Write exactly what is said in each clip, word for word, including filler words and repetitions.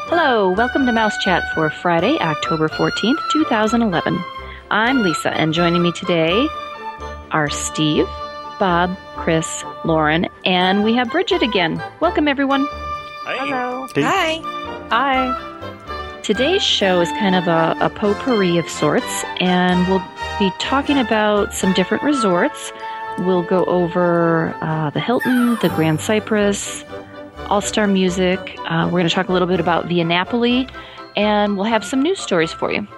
Hello, welcome to Mouse Chat for Friday, October fourteenth, twenty eleven. I'm Lisa, and joining me today are Steve, Bob, Chris, Lauren, and we have Bridget again. Welcome, everyone. Hi. Hello. Hey. Hi. Hi. Today's show is kind of a, a potpourri of sorts, and we'll be talking about some different resorts. We'll go over uh, the Hilton, the Grand Cypress, All-Star Music. Uh, we're going to talk a little bit about Via Napoli, and we'll have some news stories for you.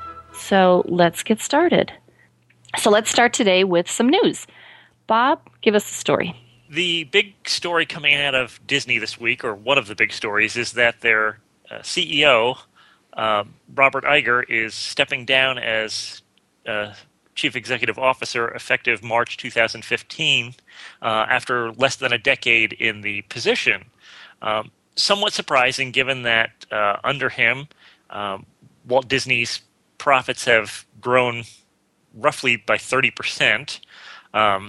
So let's get started. So let's start today with some news. Bob, give us the story. The big story coming out of Disney this week, or one of the big stories, is that their uh, C E O, uh, Robert Iger, is stepping down as uh, Chief Executive Officer effective March twenty fifteen, uh, after less than a decade in the position. Um, somewhat surprising, given that uh, under him, um, Walt Disney's profits have grown roughly by thirty percent, um,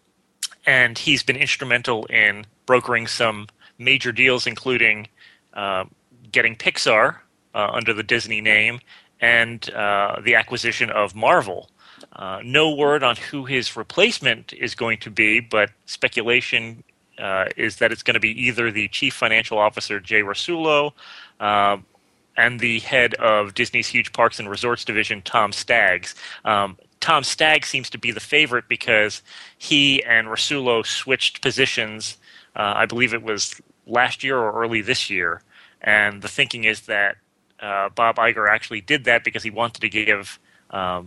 and he's been instrumental in brokering some major deals, including uh, getting Pixar uh, under the Disney name and uh, the acquisition of Marvel. Uh, no word on who his replacement is going to be, but speculation uh, is that it's going to be either the Chief Financial Officer, Jay Rasulo, uh, and the head of Disney's Huge Parks and Resorts division, Tom Staggs. Um, Tom Staggs seems to be the favorite because he and Rasulo switched positions, uh, I believe it was last year or early this year. And the thinking is that uh, Bob Iger actually did that because he wanted to give um,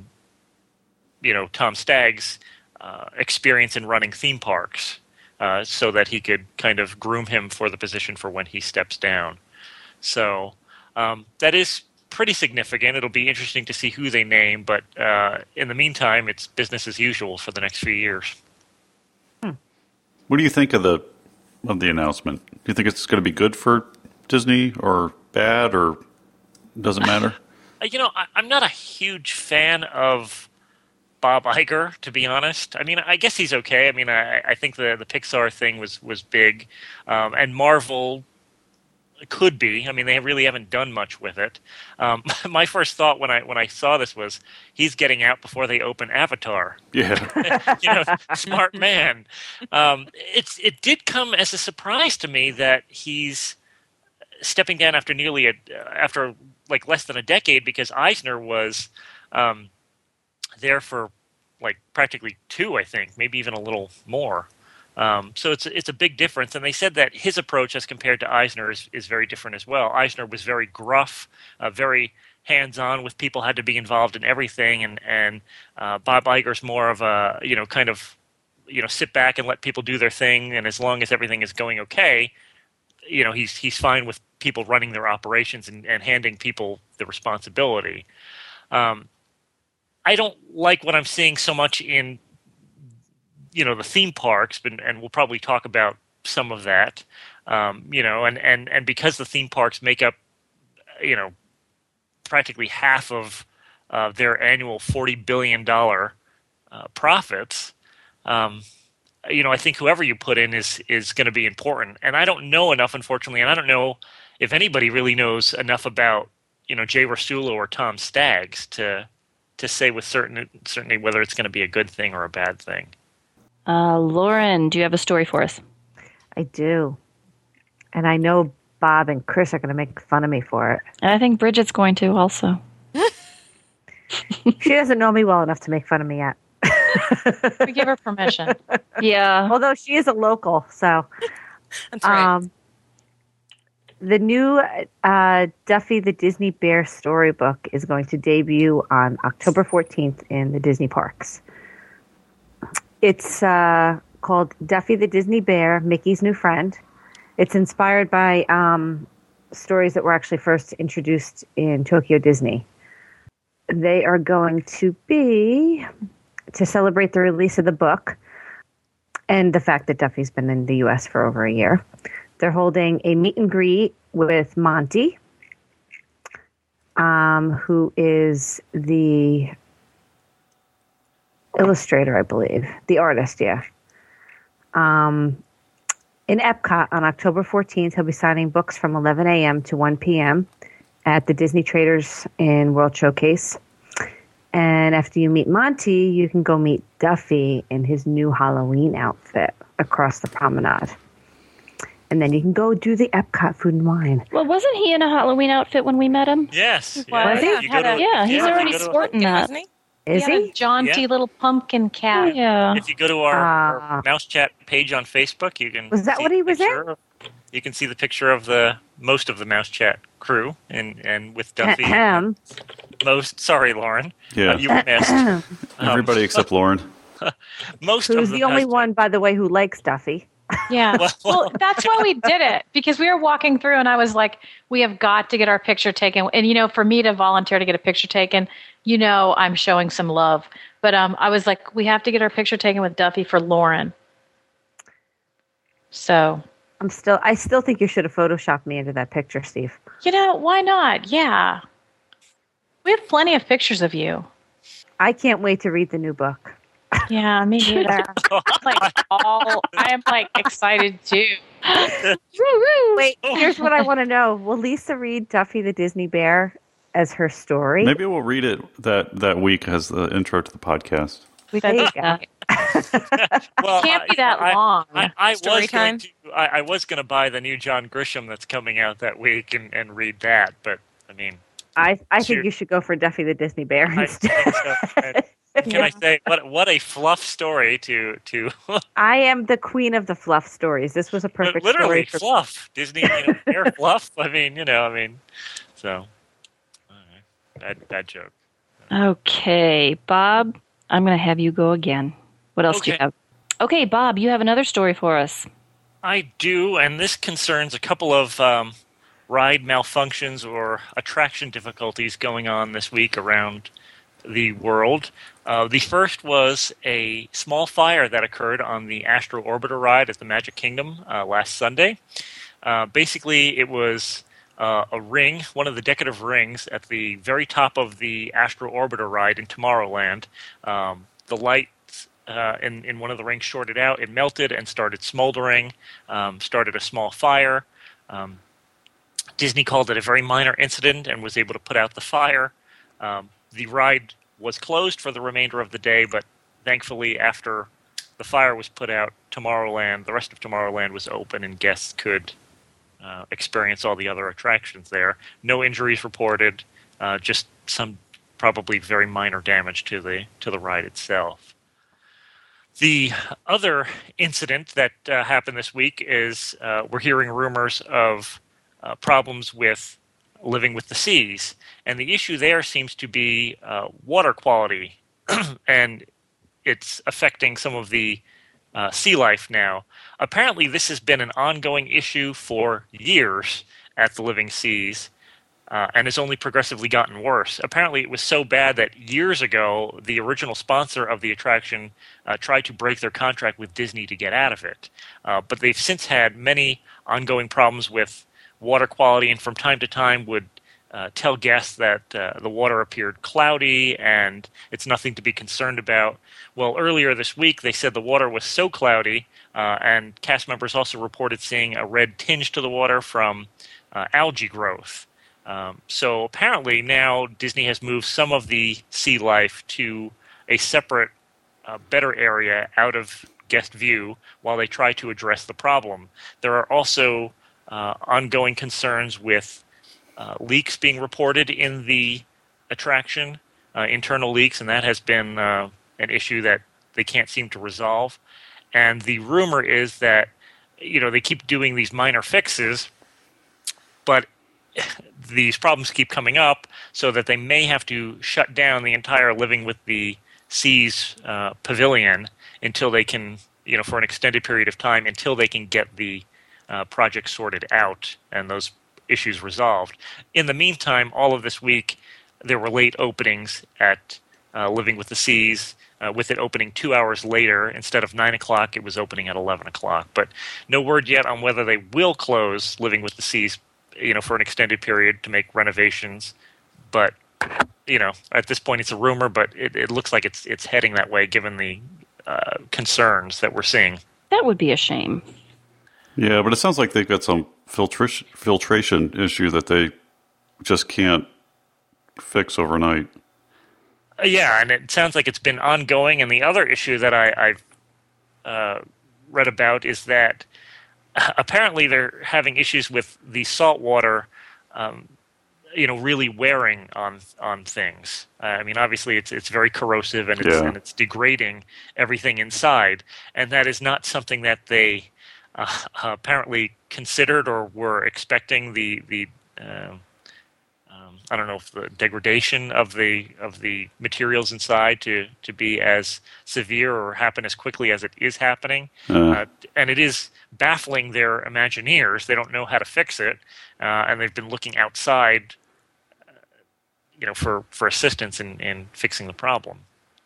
you know, Tom Staggs' uh, experience in running theme parks uh, so that he could kind of groom him for the position for when he steps down. So um, that is pretty significant. It'll be interesting to see who they name, but uh, in the meantime, it's business as usual for the next few years. Hmm. What do you think of the of the announcement? Do you think it's going to be good for Disney or bad, or doesn't matter? You know, I, I'm not a huge fan of Bob Iger, to be honest. I mean, I guess he's okay. I mean, I, I think the, the Pixar thing was, was big, um, and Marvel could be. I mean, they really haven't done much with it. Um, my first thought when I when I saw this was, he's getting out before they open Avatar. Yeah. You know, smart man. Um, it's it did come as a surprise to me that he's stepping down after nearly a after like less than a decade, because Eisner was um, there for like practically two, I think, maybe even a little more. Um, so it's it's a big difference, and they said that his approach as compared to Eisner is, is very different as well. Eisner was very gruff, uh, very hands-on with people, had to be involved in everything, and and uh, Bob Iger's more of a, you know, kind of, you know, sit back and let people do their thing, and as long as everything is going okay, you know, he's he's fine with people running their operations and, and handing people the responsibility. Um, I don't like what I'm seeing so much in, you know, the theme parks, but, and we'll probably talk about some of that, um, you know, and, and, and because the theme parks make up, you know, practically half of uh, their annual forty billion dollars uh, profits, um, you know, I think whoever you put in is, is going to be important. And I don't know enough, unfortunately, and I don't know if anybody really knows enough about, you know, Jay Rasulo or Tom Staggs to to say with certain certainty whether it's going to be a good thing or a bad thing. Uh, Lauren, do you have a story for us? I do. And I know Bob and Chris are going to make fun of me for it. And I think Bridget's going to also. She doesn't know me well enough to make fun of me yet. We give her permission. Yeah. Although she is a local, so. That's right. Um, the new uh, Duffy the Disney Bear storybook is going to debut on October fourteenth in the Disney parks. It's uh, called Duffy the Disney Bear, Mickey's New Friend. It's inspired by um, stories that were actually first introduced in Tokyo Disney. They are going to be, to celebrate the release of the book and the fact that Duffy's been in the U S for over a year, they're holding a meet and greet with Monty, um, who is the illustrator, I believe. The artist, yeah. Um, In Epcot on October fourteenth, he'll be signing books from eleven a.m. to one p.m. at the Disney Traders in World Showcase. And after you meet Monty, you can go meet Duffy in his new Halloween outfit across the promenade. And then you can go do the Epcot Food and Wine. Well, wasn't he in a Halloween outfit when we met him? Yes. Well, Was he? You go to- Yeah, he's if you already go to- sporting that. Wasn't he? Is he? Had he? a jaunty Yeah. little pumpkin Oh, cat. yeah. If you go to our, our Ah. Mouse Chat page on Facebook, you can Was that see what he the was in? picture of- You can see the picture of the most of the Mouse Chat crew, and, and with Duffy. Ahem. most sorry, Lauren. Yeah. Uh, you were missed. Um, Everybody except Lauren. most of Who's the the only Mouse one, by the way, who likes Duffy. Yeah. Well- Well, that's why we did it, because we were walking through and I was like, we have got to get our picture taken. And, you know, for me to volunteer to get a picture taken, you know, I'm showing some love. But um, I was like, we have to get our picture taken with Duffy for Lauren. So, I'm still. I still think you should have photoshopped me into that picture, Steve. you know, why not? Yeah. We have plenty of pictures of you. I can't wait to read the new book. Yeah, me neither. I'm like all, I am like excited too. Wait, here's what I want to know. Will Lisa read Duffy the Disney Bear as her story? Maybe we'll read it that, that week as the intro to the podcast. There you go. well, Can't be that I, long. I, I Story was time. going to. I, I was going to buy the new John Grisham that's coming out that week and, and read that, but I mean, I, I Sure. think you should go for Duffy the Disney Bear I instead. think so. And Can I say what what a fluff story to to I am the queen of the fluff stories. This was a perfect literally story for fluff Disney you know, air fluff. I mean, you know, I mean, so all right. bad bad joke. Okay, Bob, I'm going to have you go again. What else do you Okay. have? Okay, Bob, you have another story for us. I do, and this concerns a couple of um, ride malfunctions or attraction difficulties going on this week around the world. Uh, the first was a small fire that occurred on the Astro Orbiter ride at the Magic Kingdom uh, last Sunday. Uh, basically, it was uh, a ring, one of the decorative rings at the very top of the Astro Orbiter ride in Tomorrowland. Um, the lights uh, in, in one of the rings shorted out. It melted and started smoldering, um, started a small fire. Um, Disney called it a very minor incident and was able to put out the fire. Um, the ride was closed for the remainder of the day, but thankfully after the fire was put out, Tomorrowland, the rest of Tomorrowland was open and guests could uh, experience all the other attractions there. No injuries reported, uh, just some probably very minor damage to the to the ride itself. The other incident that uh, happened this week is uh, we're hearing rumors of uh, problems with Living with the Seas. And the issue there seems to be uh, water quality, and it's affecting some of the uh, sea life now. Apparently, this has been an ongoing issue for years at the Living Seas, uh, and has only progressively gotten worse. Apparently, it was so bad that years ago, the original sponsor of the attraction uh, tried to break their contract with Disney to get out of it. Uh, but they've since had many ongoing problems with water quality, and from time to time would uh, tell guests that uh, the water appeared cloudy and it's nothing to be concerned about. Well, earlier this week they said the water was so cloudy, uh, and cast members also reported seeing a red tinge to the water from uh, algae growth. Um, so apparently now Disney has moved some of the sea life to a separate, uh, better area out of guest view while they try to address the problem. There are also Uh, ongoing concerns with uh, leaks being reported in the attraction, uh, internal leaks, and that has been uh, an issue that they can't seem to resolve. And the rumor is that, you know, they keep doing these minor fixes, but these problems keep coming up so that they may have to shut down the entire Living with the Seas uh, pavilion until they can, you know, for an extended period of time, until they can get the Uh, project sorted out and those issues resolved. In the meantime, all of this week, there were late openings at uh, Living with the Seas, uh, with it opening two hours later. Instead of nine o'clock, it was opening at eleven o'clock. But no word yet on whether they will close Living with the Seas, you know, for an extended period to make renovations. But, you know, at this point, it's a rumor, but it, it looks like it's it's heading that way given the uh, concerns that we're seeing. That would be a shame. Yeah, but it sounds like they've got some filtration filtration issue that they just can't fix overnight. Uh, yeah, and it sounds like it's been ongoing. And the other issue that I, I've uh, read about is that uh, apparently they're having issues with the salt water, um, you know, really wearing on on things. Uh, I mean, obviously it's it's very corrosive and it's Yeah. and it's degrading everything inside, and that is not something that they uh, apparently considered or were expecting. The the uh, um, I don't know if the degradation of the of the materials inside to to be as severe or happen as quickly as it is happening, Uh. uh, and it is baffling their Imagineers. They don't know how to fix it, uh, and they've been looking outside, uh, you know, for, for assistance in, in fixing the problem.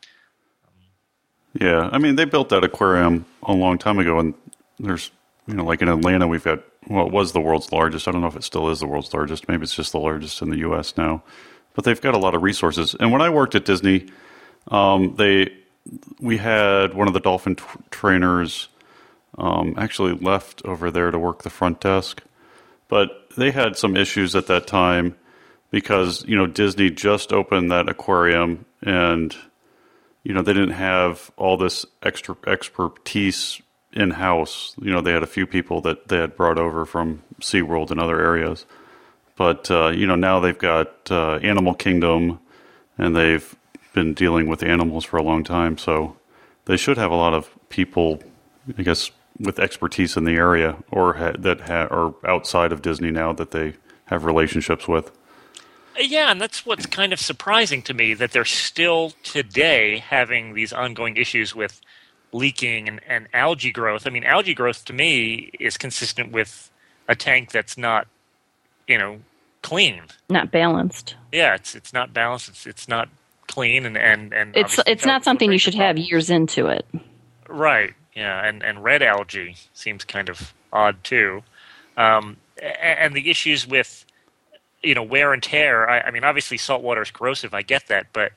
Yeah, I mean, they built that aquarium a long time ago, and there's, you know, like in Atlanta, we've got, well, it was the world's largest. I don't know if it still is the world's largest. Maybe it's just the largest in the U S now. But they've got a lot of resources. And when I worked at Disney, um, they we had one of the dolphin t- trainers um, actually left over there to work the front desk. But they had some issues at that time because, you know, Disney just opened that aquarium and, you know, they didn't have all this extra expertise in-house. You know, they had a few people that they had brought over from SeaWorld and other areas. But, uh, you know, now they've got uh, Animal Kingdom, and they've been dealing with animals for a long time. So they should have a lot of people, I guess, with expertise in the area or ha- that ha- are outside of Disney now that they have relationships with. Yeah, and that's what's kind of surprising to me, that they're still today having these ongoing issues with leaking and, and algae growth. I mean, algae growth to me is consistent with a tank that's not, you know, clean. Not balanced. Yeah, it's it's not balanced. It's it's not clean, and and, and It's obviously it's not that's something a you big should have problem. years into it. Right. Yeah, and and red algae seems kind of odd too, um, a- and the issues with, you know, wear and tear. I, I mean, obviously salt water is corrosive. I get that, but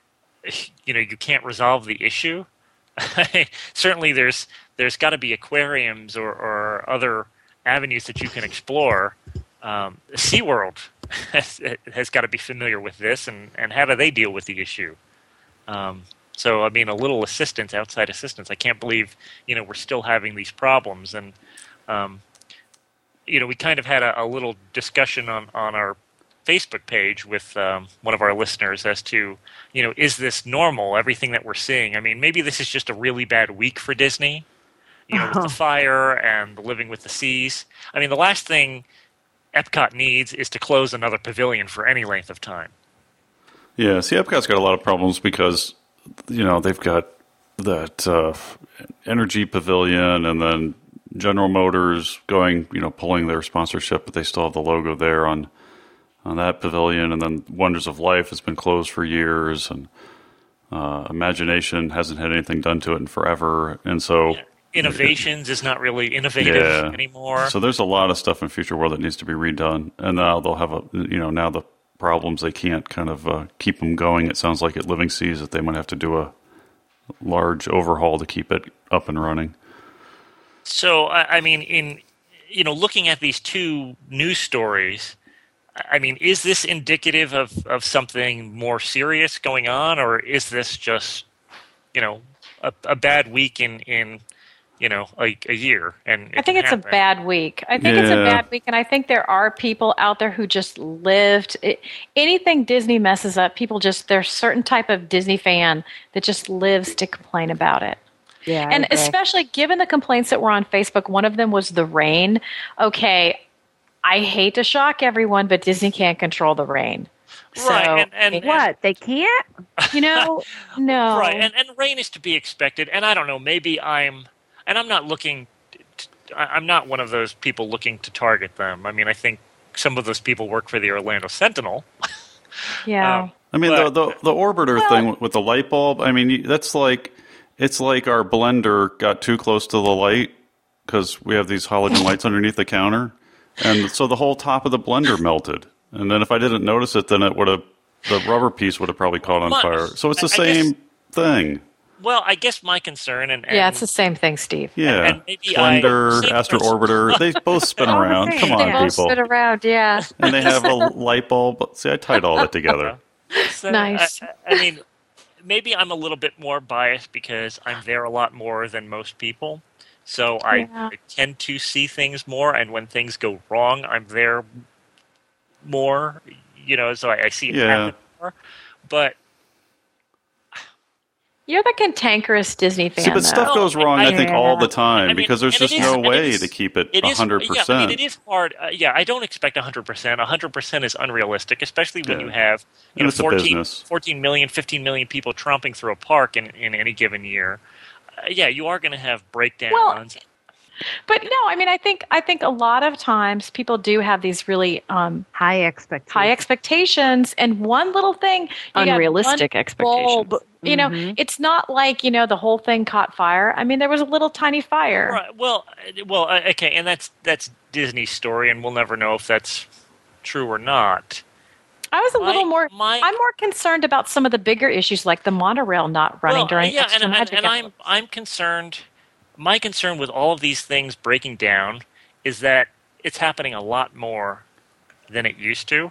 you know, you can't resolve the issue. Certainly, there's there's got to be aquariums or, or other avenues that you can explore. Um, SeaWorld has, has got to be familiar with this, and, and how do they deal with the issue? Um, so, I mean, a little assistance, outside assistance. I can't believe, you know, we're still having these problems. And, um, you know, we kind of had a, a little discussion on, on our Facebook page with um, one of our listeners as to, you know, is this normal, everything that we're seeing? I mean, maybe this is just a really bad week for Disney, you know, with the fire and the living with the seas. I mean, the last thing Epcot needs is to close another pavilion for any length of time. Yeah, see, Epcot's got a lot of problems because, you know, they've got that uh, energy pavilion and then General Motors going, you know, pulling their sponsorship, but they still have the logo there on on that pavilion. And then Wonders of Life has been closed for years, and uh, Imagination hasn't had anything done to it in forever. And so... Yeah. Innovations is not really innovative Yeah. anymore. So there's a lot of stuff in Future World that needs to be redone, and now they'll have a, you know, now the problems, they can't kind of uh, keep them going. It sounds like at Living Seas that they might have to do a large overhaul to keep it up and running. So, I, I mean, in, you know, looking at these two news stories, I mean, is this indicative of, of something more serious going on, or is this just, you know, a, a bad week in, in you know, a, a year? And I think it's a bad week. I think it's a Yeah. bad week, and I think there are people out there who just lived it, anything Disney messes up. People just there's certain type of Disney fan that just lives to complain about it. Yeah, I And agree. especially given the complaints that were on Facebook, one of them was the rain. Okay, I hate to shock everyone, but Disney can't control the rain. So, Right, and- and- What? They can't? you know, no. Right, and, and rain is to be expected. And I don't know, maybe I'm, and I'm not looking, to, I'm not one of those people looking to target them. I mean, I think some of those people work for the Orlando Sentinel. yeah. Um, I mean, But- the, the the orbiter thing with the light bulb. I mean, that's like it's like our blender got too close to the light because we have these halogen lights underneath the counter, and so the whole top of the blender melted. And then if I didn't notice it, then it would have the rubber piece would have probably caught on Well, fire. So it's the I- I guess- same thing. Well, I guess my concern and, and Yeah, it's the same thing, Steve. Yeah, and maybe Slender, I- Astro Orbiter, they both spin All the around. same, Come yeah. on, They both people. spin around, yeah. And they have a light bulb. See, I tied all that together. So, Nice. I, I mean, maybe I'm a little bit more biased because I'm there a lot more than most people. So I, Yeah. I tend to see things more, and when things go wrong, I'm there more. You know, so I, I see it Yeah. happen more. But You're the cantankerous Disney fan, See, but though. stuff goes wrong, I think, Yeah. all the time I mean, because there's and it just is- no and it way is- to keep it It is, one hundred yeah, I percent. mean, it is hard. Uh, yeah, I don't expect one hundred percent. one hundred percent is unrealistic, especially when Yeah. you have you And know, it's a fourteen, business. fourteen million, fifteen million people tromping through a park in, in any given year. Uh, yeah, you are going to have breakdowns. But no, I mean, I think I think a lot of times people do have these really um, High expectations. high expectations, and one little thing, you got Unrealistic one expectations. bulb, you know, Mhm. it's not like you know the whole thing caught fire. I mean, there was a little tiny fire. Right. Well, uh, well, uh, okay, and that's that's Disney's story, and we'll never know if that's true or not. I was a My- little more. my- I'm more concerned about some of the bigger issues, like the monorail not running well, during yeah, extra and, and, magic and I'm hours. I'm concerned. My concern with all of these things breaking down is that it's happening a lot more than it used to,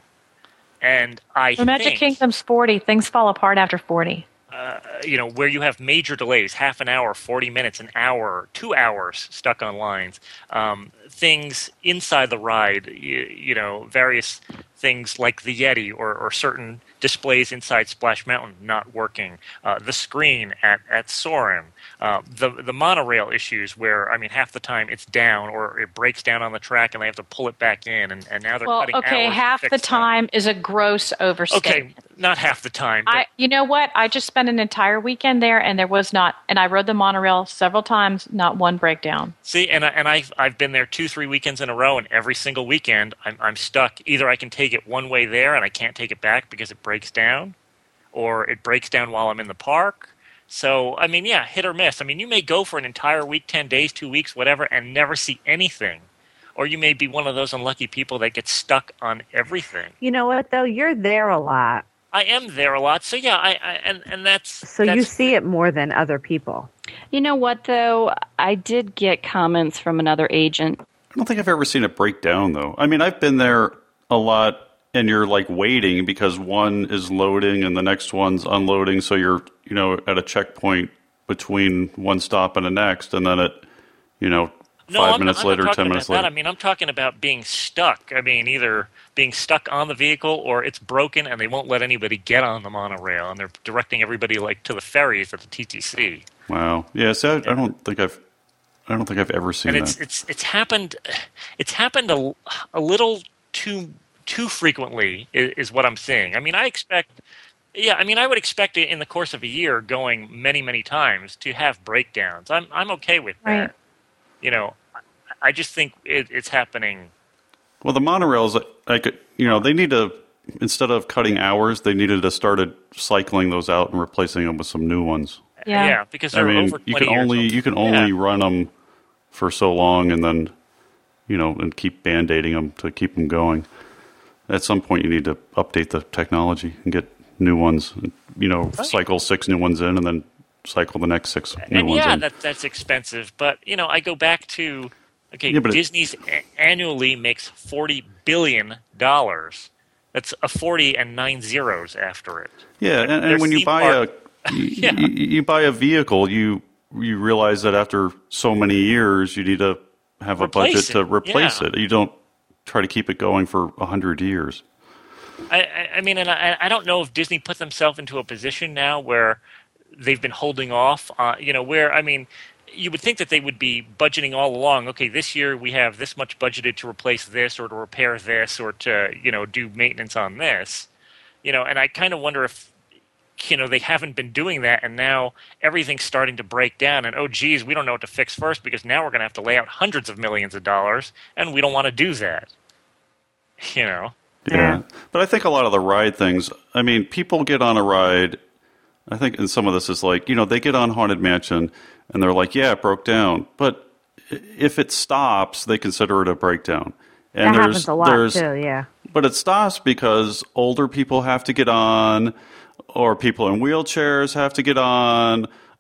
and I The Magic think, Kingdom's forty. Things fall apart after forty. uh, you know, where you have major delays, half an hour, forty minutes, an hour, two hours stuck on lines, um, things inside the ride, you, you know, various things like the Yeti or, or certain displays inside Splash Mountain not working, uh, the screen at, at Soarin', uh, the the monorail issues where, I mean, half the time it's down or it breaks down on the track and they have to pull it back in, and, and now they're Well, cutting okay, hours to half fix the that. time is a gross overstatement. Okay, not half the time. But I, you know what? I just spent an entire weekend there, and there was not. And I rode the monorail several times, not one breakdown. See, and I, and I've I've been there two, three weekends in a row, and every single weekend I'm I'm stuck. Either I can take it one way there, and I can't take it back because it breaks down, or it breaks down while I'm in the park. So I mean, yeah, hit or miss. I mean, you may go for an entire week, ten days, two weeks, whatever, and never see anything, or you may be one of those unlucky people that gets stuck on everything. You know what, though? You're there a lot. I am there a lot, so yeah, I, I and and that's So that's, you see it more than other people. You know what, though? I did get comments from another agent. I don't think I've ever seen it break down, though. I mean, I've been there a lot, and you're like waiting because one is loading and the next one's unloading. So you're, you know, at a checkpoint between one stop and the next, and then it, you know, No, five I'm, minutes I'm later, not ten talking minutes about that. later. I mean, I'm talking about being stuck. I mean, either being stuck on the vehicle or it's broken and they won't let anybody get on the monorail, and they're directing everybody like to the ferries at the T T C. Wow. Yeah. So I, I don't think I've, I don't think I've ever seen And it's that. it's it's happened, it's happened a, a little too too frequently is, is what I'm seeing. I mean, I expect. Yeah, I mean, I would expect it in the course of a year, going many, many times, to have breakdowns. I'm I'm okay with that. Right. You know, I just think it, it's happening. Well, the monorails, I could, you know, they need to, instead of cutting hours, they needed to started cycling those out and replacing them with some new ones. Yeah. because I they're mean, over you twenty can years only old. you can only Yeah. run them for so long, and then, you know, and keep band-aiding them to keep them going. At some point, you need to update the technology and get new ones. You know, Right. cycle six new ones in, and then cycle the next six new And ones yeah, in. that that's expensive. But you know, I go back to okay, Yeah, but it- Disney's a- annually makes forty billion dollars. That's a forty and nine zeros after it. Yeah, and, Their and when you theme buy park- a you, Yeah. you, you buy a vehicle, you you realize that after so many years, you need to have a Replace budget it. to replace Yeah. it. You don't try to keep it going for a hundred years. I, I, I mean, and I, I don't know if Disney put themselves into a position now where they've been holding off. Uh, you know, where I mean, you would think that they would be budgeting all along. Okay, this year we have this much budgeted to replace this, or to repair this, or to you know do maintenance on this. You know, and I kind of wonder if you know they haven't been doing that, and now everything's starting to break down. And oh, geez, we don't know what to fix first because now we're going to have to lay out hundreds of millions of dollars, and we don't want to do that. You know. Yeah. Yeah. But I think a lot of the ride things, I mean, people get on a ride, I think, and some of this is like, you know, they get on Haunted Mansion and they're like, yeah, it broke down. But if it stops, they consider it a breakdown. And That there's, happens a lot, there's, too, yeah. But it stops because older people have to get on, or people in wheelchairs have to get on,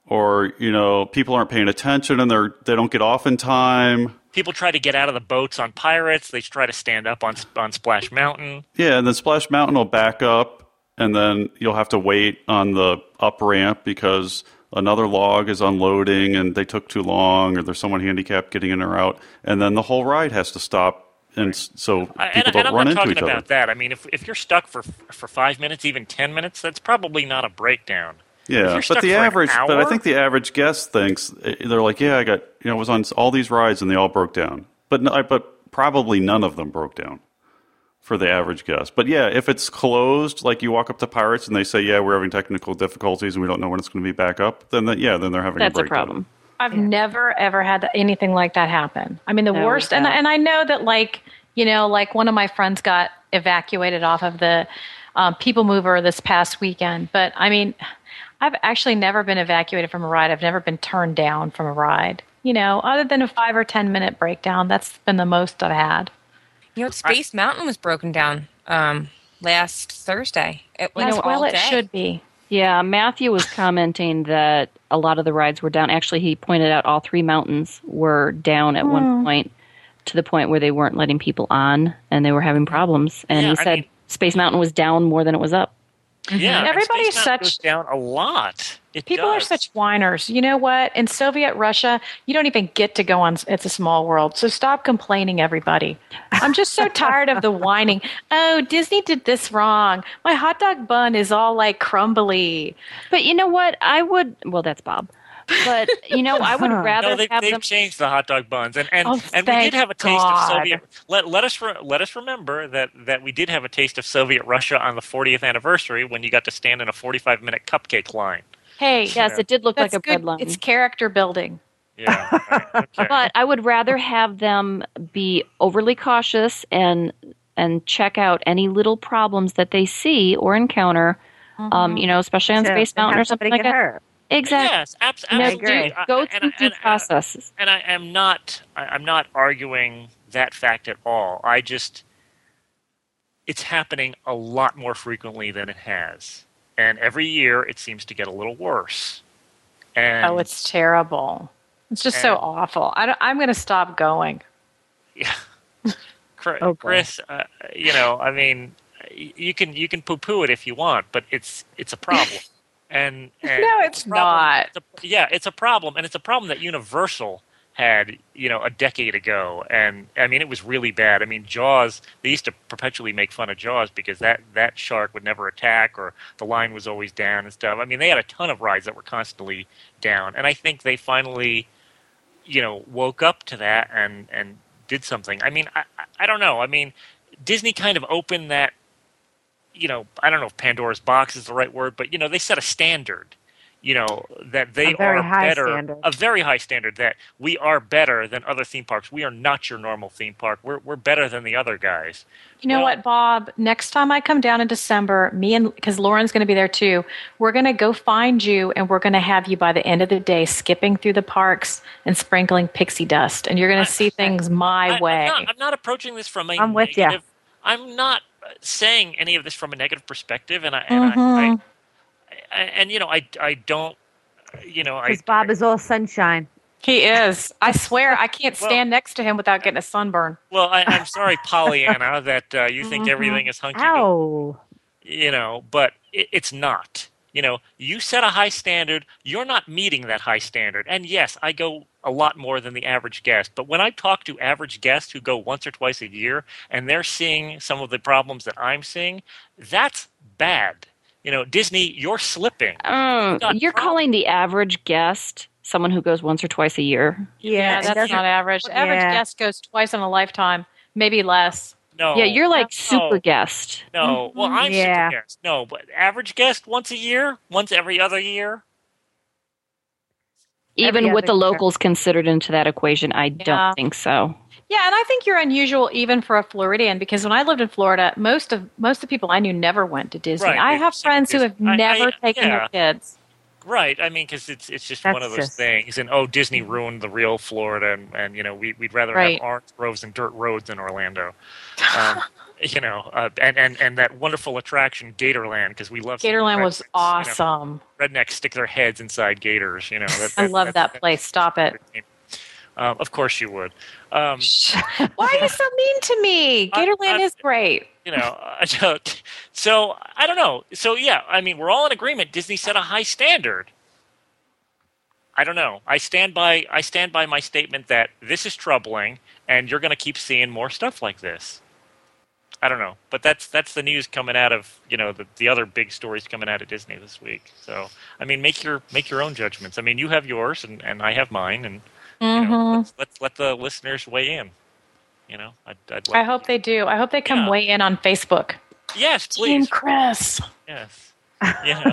or, you know, people aren't paying attention and they're they don't get off in time. People try to get out of the boats on Pirates. They try to stand up on on Splash Mountain. Yeah, and then Splash Mountain will back up, and then you'll have to wait on the up ramp because another log is unloading and they took too long, or there's someone handicapped getting in or out, and then the whole ride has to stop. And so people and, don't and I'm run not into talking each about other. that. I mean, if if you're stuck for for five minutes, even ten minutes, that's probably not a breakdown. If Yeah, you're but stuck the for an average, but I hour- think the average guest thinks they're like, yeah, I got, you know, I was on all these rides and they all broke down, but no, but probably none of them broke down for the average guest. But yeah, if it's closed, like you walk up to Pirates and they say, yeah, we're having technical difficulties and we don't know when it's going to be back up, then that, yeah, then they're having That's a a breakdown. problem. I've never ever had anything like that happen. I mean, the No, worst, and yeah. and I know that, like, you know, like one of my friends got evacuated off of the um, People Mover this past weekend. But I mean, I've actually never been evacuated from a ride. I've never been turned down from a ride. You know, other than a five or ten minute breakdown, that's been the most I've had. You know, Space Mountain was broken down um, last Thursday. It was As well, all it day. should be. Yeah, Matthew was commenting that a lot of the rides were down. Actually, he pointed out all three mountains were down at one point, to the point where they weren't letting people on and they were having problems. And Yeah, he I said mean- Space Mountain was down more than it was up. Yeah, and Everybody's Space Mountain such- goes down a lot. It People are does. such whiners. You know what? In Soviet Russia, you don't even get to go on It's a Small World. So stop complaining, everybody. I'm just so tired of the whining. Oh, Disney did this wrong. My hot dog bun is all like crumbly. But you know what? I would, well, that's Bob. But, you know, I would rather No, they've, have they've them. changed the hot dog buns, and and, Oh, and we thank did have a taste God. of Soviet. Let let us re, let us remember that that we did have a taste of Soviet Russia on the fortieth anniversary when you got to stand in a forty-five minute cupcake line. Hey, Yes, it did look that's like a good. bread line. It's character building. Yeah, right, okay. But I would rather have them be overly cautious and and check out any little problems that they see or encounter. Um, you know, especially on To- Space and Mountain have or something somebody like get that. hurt. Exactly. Yes, abs- You know, absolutely. do- I- go and through I- due and I- processes. And I am not. I, I'm not arguing that fact at all. I just, it's happening a lot more frequently than it has, and every year it seems to get a little worse. And Oh, it's terrible. It's just so And- awful. I don't, I'm going to stop going. yeah, Chris, Oh, boy. Chris uh, you know, I mean, y- you can you can poo-poo it if you want, but it's it's a problem. And, and No, it's a problem- not. it's a- yeah, it's a problem, and it's a problem that Universal had, you know, a decade ago. And I mean, it was really bad. I mean, Jaws. They used to perpetually make fun of Jaws because that that shark would never attack, or the line was always down and stuff. I mean, they had a ton of rides that were constantly down, and I think they finally, you know, woke up to that and and did something. I mean, I I- I don't know. I mean, Disney kind of opened that. You know, I don't know if Pandora's box is the right word, but you know, they set a standard. You know, that they A very are high better, standard. a very high standard. That we are better than other theme parks. We are not your normal theme park. We're we're better than the other guys. You know Well- what, Bob? Next time I come down in December, me and because Lauren's going to be there too, we're going to go find you, and we're going to have you by the end of the day skipping through the parks and sprinkling pixie dust, and you're going to see things my I, way. I'm not, I'm not approaching this from a I'm with ya. negative. I'm not saying any of this from a negative perspective, and I and Mm-hmm. I, I, I and you know I I don't you know I Because Bob is all sunshine. He is. I swear, I can't Well- stand next to him without getting a sunburn. well I, I'm sorry Pollyanna that uh, you Mm-hmm. think everything is hunky dory. Ow. You know, but it, it's not. You know, you set a high standard, you're not meeting that high standard. And yes, I go a lot more than the average guest. But when I talk to average guests who go once or twice a year and they're seeing some of the problems that I'm seeing, that's bad. You know, Disney, you're slipping. Um, got you're problems. calling the average guest someone who goes once or twice a year. Yeah, it that's doesn't- not average. The average Yeah. guest goes twice in a lifetime, maybe less. No. Yeah, you're like no, super guest. No. Well, I'm Yeah. super guest. No, but average guest once a year? Once every other year? Even Every with other the year. locals considered into that equation, I Yeah. don't think so. Yeah, and I think you're unusual even for a Floridian because when I lived in Florida, most of most of the people I knew never went to Disney. Right, I it's have super friends who have Disney. I- I- never taken yeah. their kids. Right. I mean, because it's it's just That's one of those just- things. And oh, Disney ruined the real Florida, and, and you know we we'd rather Right. have orange groves and dirt roads in Orlando. Um, you know, uh, and, and, and that wonderful attraction, Gatorland, because we love Gatorland was rednecks, you know, awesome. rednecks stick their heads inside gators. You know, that, I that, love that, that that- place. Stop it. Um, of course you would. Um, Why are you so mean to me? I- Gatorland I- is great. you know, I don't, so I don't know. So yeah, I mean, we're all in agreement. Disney set a high standard. I don't know. I stand by. I stand by my statement that this is troubling, and you're going to keep seeing more stuff like this. I don't know, but that's that's the news coming out of you know the, the other big stories coming out of Disney this week. So I mean, make your make your own judgments. I mean, you have yours, and, and I have mine, and you know, Mhm. let's, let's let the listeners weigh in. You know, I'd, I'd love I hope they do. I hope they come Yeah. weigh in on Facebook. Yes, Team please. Chris. Yes. Yeah.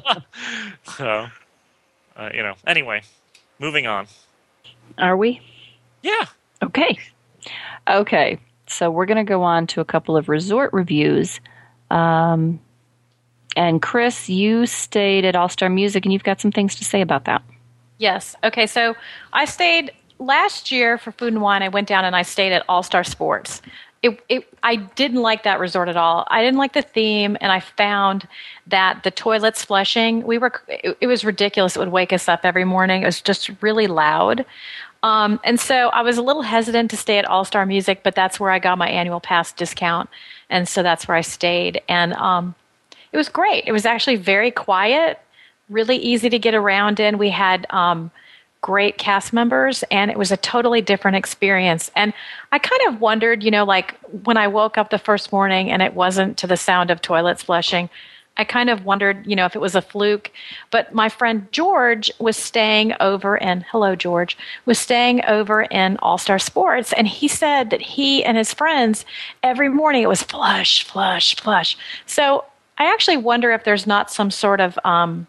so, uh, you know. Anyway, moving on. Are we? Yeah. Okay. Okay. So we're going to go on to a couple of resort reviews. Um, and Chris, you stayed at All Star Music, and you've got some things to say about that. Yes. Okay. So I stayed last year for Food and Wine. I went down and I stayed at All Star Sports. It, it, I didn't like that resort at all. I didn't like the theme, and I found that the toilets flushing, we were, it, it was ridiculous. It would wake us up every morning. It was just really loud. Um, and so I was a little hesitant to stay at All Star Music, but that's where I got my annual pass discount. And so that's where I stayed. And um, it was great. It was actually very quiet, really easy to get around in. We had um, great cast members, and it was a totally different experience. And I kind of wondered, you know, like when I woke up the first morning and it wasn't to the sound of toilets flushing, I kind of wondered, you know, if it was a fluke. But my friend George was staying over in, hello, George, was staying over in All Star Sports. And he said that he and his friends, every morning it was flush, flush, flush. So I actually wonder if there's not some sort of, um,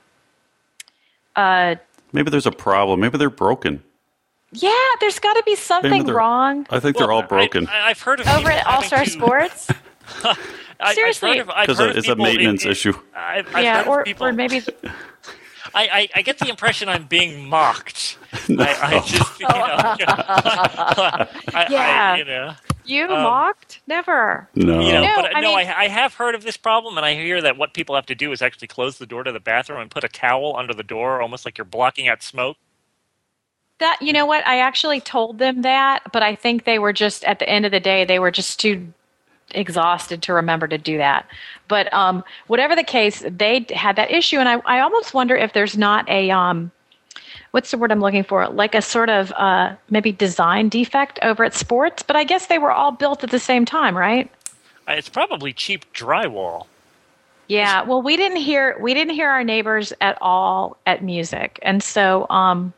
uh, Maybe there's a problem. Maybe they're broken. yeah, there's got to be something they're- wrong I think they're Well, all broken. I, I've heard of over people at All having Star to- Sports. I, Seriously. I've heard of, I've Because heard of it's a people in- maintenance in- issue. I've, I've Yeah, heard of or, people, or maybe I, I, I get the impression I'm being mocked. I, I just, you know, I, Yeah. I, you know, you Um, mocked? Never. No. you know, No, but I no, mean- I, I have heard of this problem, and I hear that what people have to do is actually close the door to the bathroom and put a towel under the door, almost like you're blocking out smoke. That, you know what? I actually told them that, but I think they were just, at the end of the day, they were just too exhausted to remember to do that. But um, whatever the case, they had that issue, and I, I almost wonder if there's not a, um, what's the word I'm looking for? Like a sort of uh, maybe design defect over at Sports, but I guess they were all built at the same time, right? Uh, It's probably cheap drywall. Yeah. Well, we didn't hear we didn't hear our neighbors at all at music, and so um,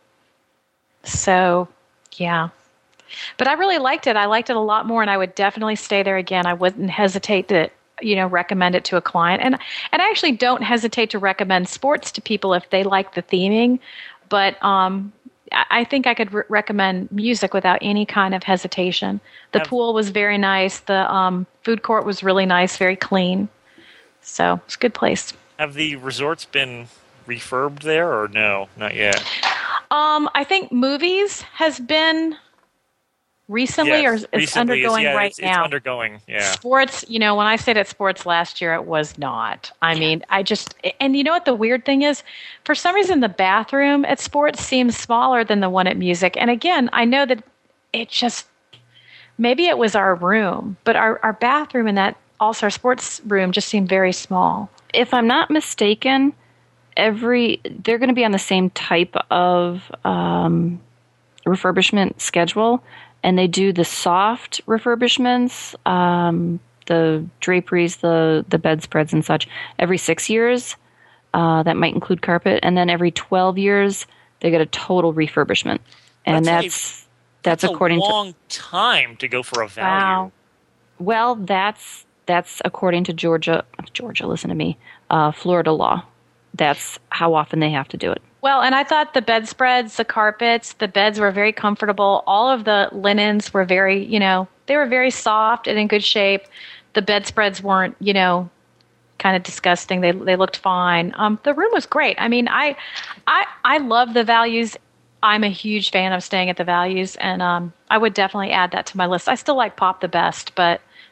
so yeah. But I really liked it. I liked it a lot more, and I would definitely stay there again. I wouldn't hesitate to, you know, recommend it to a client, and and I actually don't hesitate to recommend Sports to people if they like the theming. But um, I I think I could re- recommend music without any kind of hesitation. The Have- pool was very nice. The um, food court was really nice, very clean. So it's a good place. Have the resorts been refurbed there, or no? Not yet. Um, I think movies has been recently, Yes, or it's recently is- undergoing yeah, right it's, now. It's undergoing, yeah. Sports, you know, when I stayed at Sports last year, it was not. I mean, I just, and you know what the weird thing is? For some reason, the bathroom at Sports seems smaller than the one at Music. And again, I know that it just, maybe it was our room, but our, our bathroom in that All-Star Sports room just seemed very small. If I'm not mistaken, every they're going to be on the same type of um, refurbishment schedule, and they do the soft refurbishments, um, the draperies, the the bedspreads and such, every six years. Uh, that might include carpet, and then every twelve years they get a total refurbishment, and That's a- that's that's, That's according a to long time to go for a value. Wow. well, that's that's according to Georgia. Georgia, listen to me. Uh, Florida law. That's how often they have to do it. Well, and I thought the bedspreads, the carpets, the beds were very comfortable. All of the linens were very, you know, they were very soft and in good shape. The bedspreads weren't, you know, kind of disgusting. They they looked fine. Um, the room was great. I mean, I I I love the Values. I'm a huge fan of staying at the Values, and um, I would definitely add that to my list. I still like Pop the best, but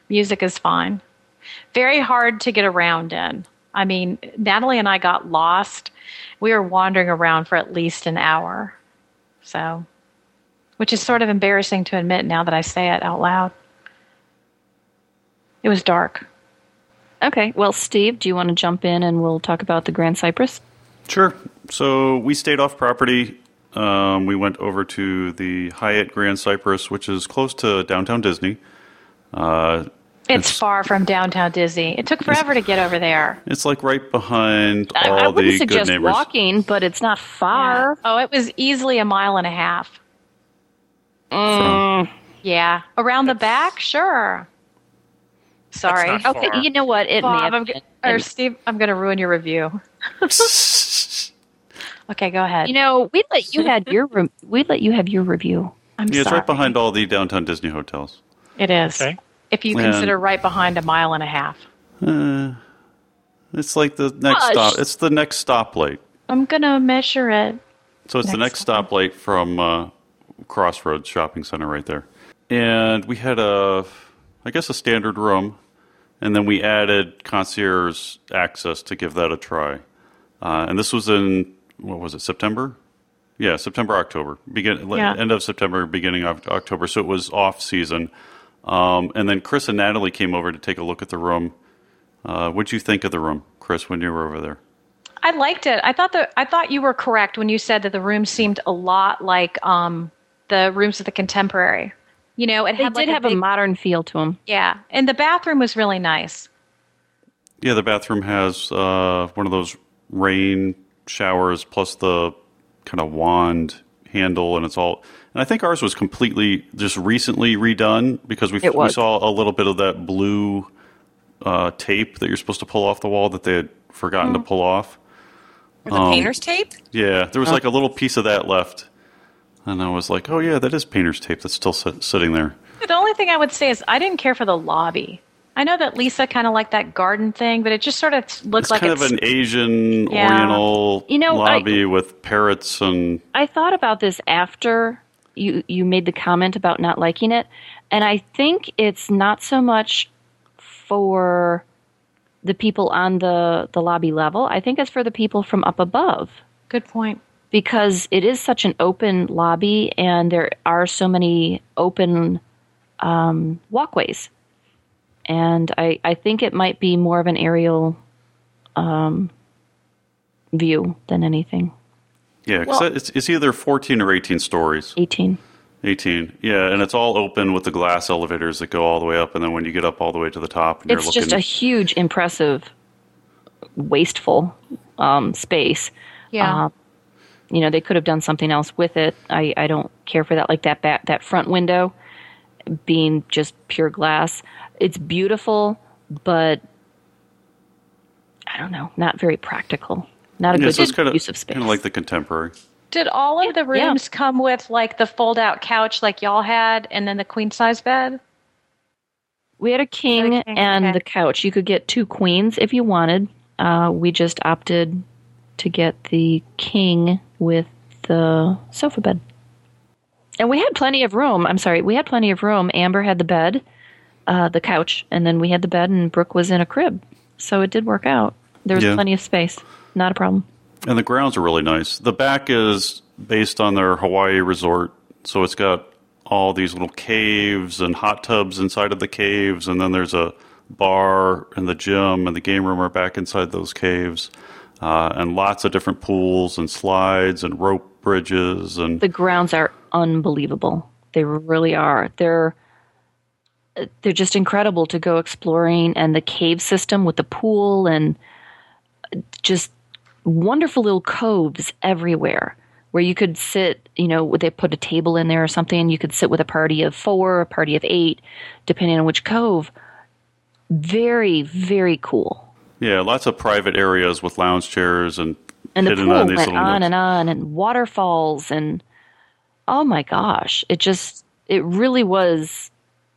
Music is fine. Very hard to get around in. I mean, Natalie and I got lost. We were wandering around for at least an hour. So, which is sort of embarrassing to admit now that I say it out loud. It was dark. Okay. Well, Steve, do you want to jump in and we'll talk about the Grand Cypress? Sure. So we stayed off property. Um, we went over to the Hyatt Grand Cypress, which is close to downtown Disney. Uh, it's, it's far from downtown Disney. It took forever to get over there. It's like right behind I, all I wouldn't the suggest good neighbors. walking, but it's not far. Yeah. Oh, it was easily a mile and a half. Mm. Yeah. Around the back? Sure. Sorry. That's not Okay, far. you know what? It Bob, may have I'm been. go- or Steve, I'm going to ruin your review. Okay, go ahead. You know, we let you had your re- we let you have your review. I'm Yeah, it's sorry. right behind all the downtown Disney hotels. It is. Okay. If you And- consider right behind a mile and a half. Uh, it's like the next Gosh. stop. It's the next stoplight. I'm going to measure it. So it's the Next next stoplight from uh, Crossroads Shopping Center right there. And we had a, I guess, a standard room. And then we added concierge access to give that a try. Uh, and this was in, what was it, September? Yeah, September, October. Begin, Yeah. End of September, beginning of October. So it was off season. Um, and then Chris and Natalie came over to take a look at the room. Uh, what'd you think of the room, Chris, when you were over there? I liked it. I thought that I thought you were correct when you said that the room seemed a lot like um, the rooms at the Contemporary. You know, it They had did like have a, a big, modern feel to them. yeah, and the bathroom was really nice. Yeah, the bathroom has uh, one of those rain showers plus the kind of wand handle, and it's all. And I think ours was completely just recently redone because we It we was. saw a little bit of that blue uh, tape that you're supposed to pull off the wall that they had forgotten to pull off. Or the Um, painter's tape? Yeah, there was like a little piece of that left, and I was like, "Oh yeah, that is painter's tape that's still sit- sitting there." The only thing I would say is I didn't care for the lobby. I know that Lisa kind of liked that garden thing, but it just sort of looked It's like kind it's of an Asian Yeah. Oriental You know, I- lobby with parrots and I thought about this after you you made the comment about not liking it, and I think it's not so much for the people on the, the lobby level. I think it's for the people from up above good point. because it is such an open lobby and there are so many open um, walkways. And I, I think it might be more of an aerial um, view than anything. yeah, 'cause Well- it's it's either fourteen or eighteen stories. eighteen. eighteen, yeah, and it's all open with the glass elevators that go all the way up, and then when you get up all the way to the top, and It's you're looking. just a huge, impressive, wasteful um, space. Yeah. Uh, you know, they could have done something else with it. I, I don't care for that, like that back, that front window being just pure glass. It's beautiful, but I don't know, not very practical. Not a yeah, good so it's kind of use of space. kind of like the Contemporary. Did all of the Yeah. rooms come with like the fold out couch like y'all had and then the queen size bed? We had a king, Had a king, and okay. the couch. You could get two queens if you wanted. Uh, we just opted to get the king with the sofa bed. And we had plenty of room. I'm sorry, we had plenty of room. Amber had the bed, uh, the couch, and then we had the bed, and Brooke was in a crib. So it did work out. There was Yeah. plenty of space. Not a problem. And the grounds are really nice. The back is based on their Hawaii resort, so it's got all these little caves and hot tubs inside of the caves, and then there's a bar and the gym and the game room are back inside those caves, uh, and lots of different pools and slides and rope bridges and The grounds are unbelievable. They really are. They're they're just incredible to go exploring, and the cave system with the pool and just wonderful little coves everywhere where you could sit, you know, they put a table in there or something, you could sit with a party of four, a party of eight, depending on which cove. Very, very cool. yeah, lots of private areas with lounge chairs and And the hidden pool on these went little on nooks. and on, and waterfalls, and oh my gosh, it just, it really was,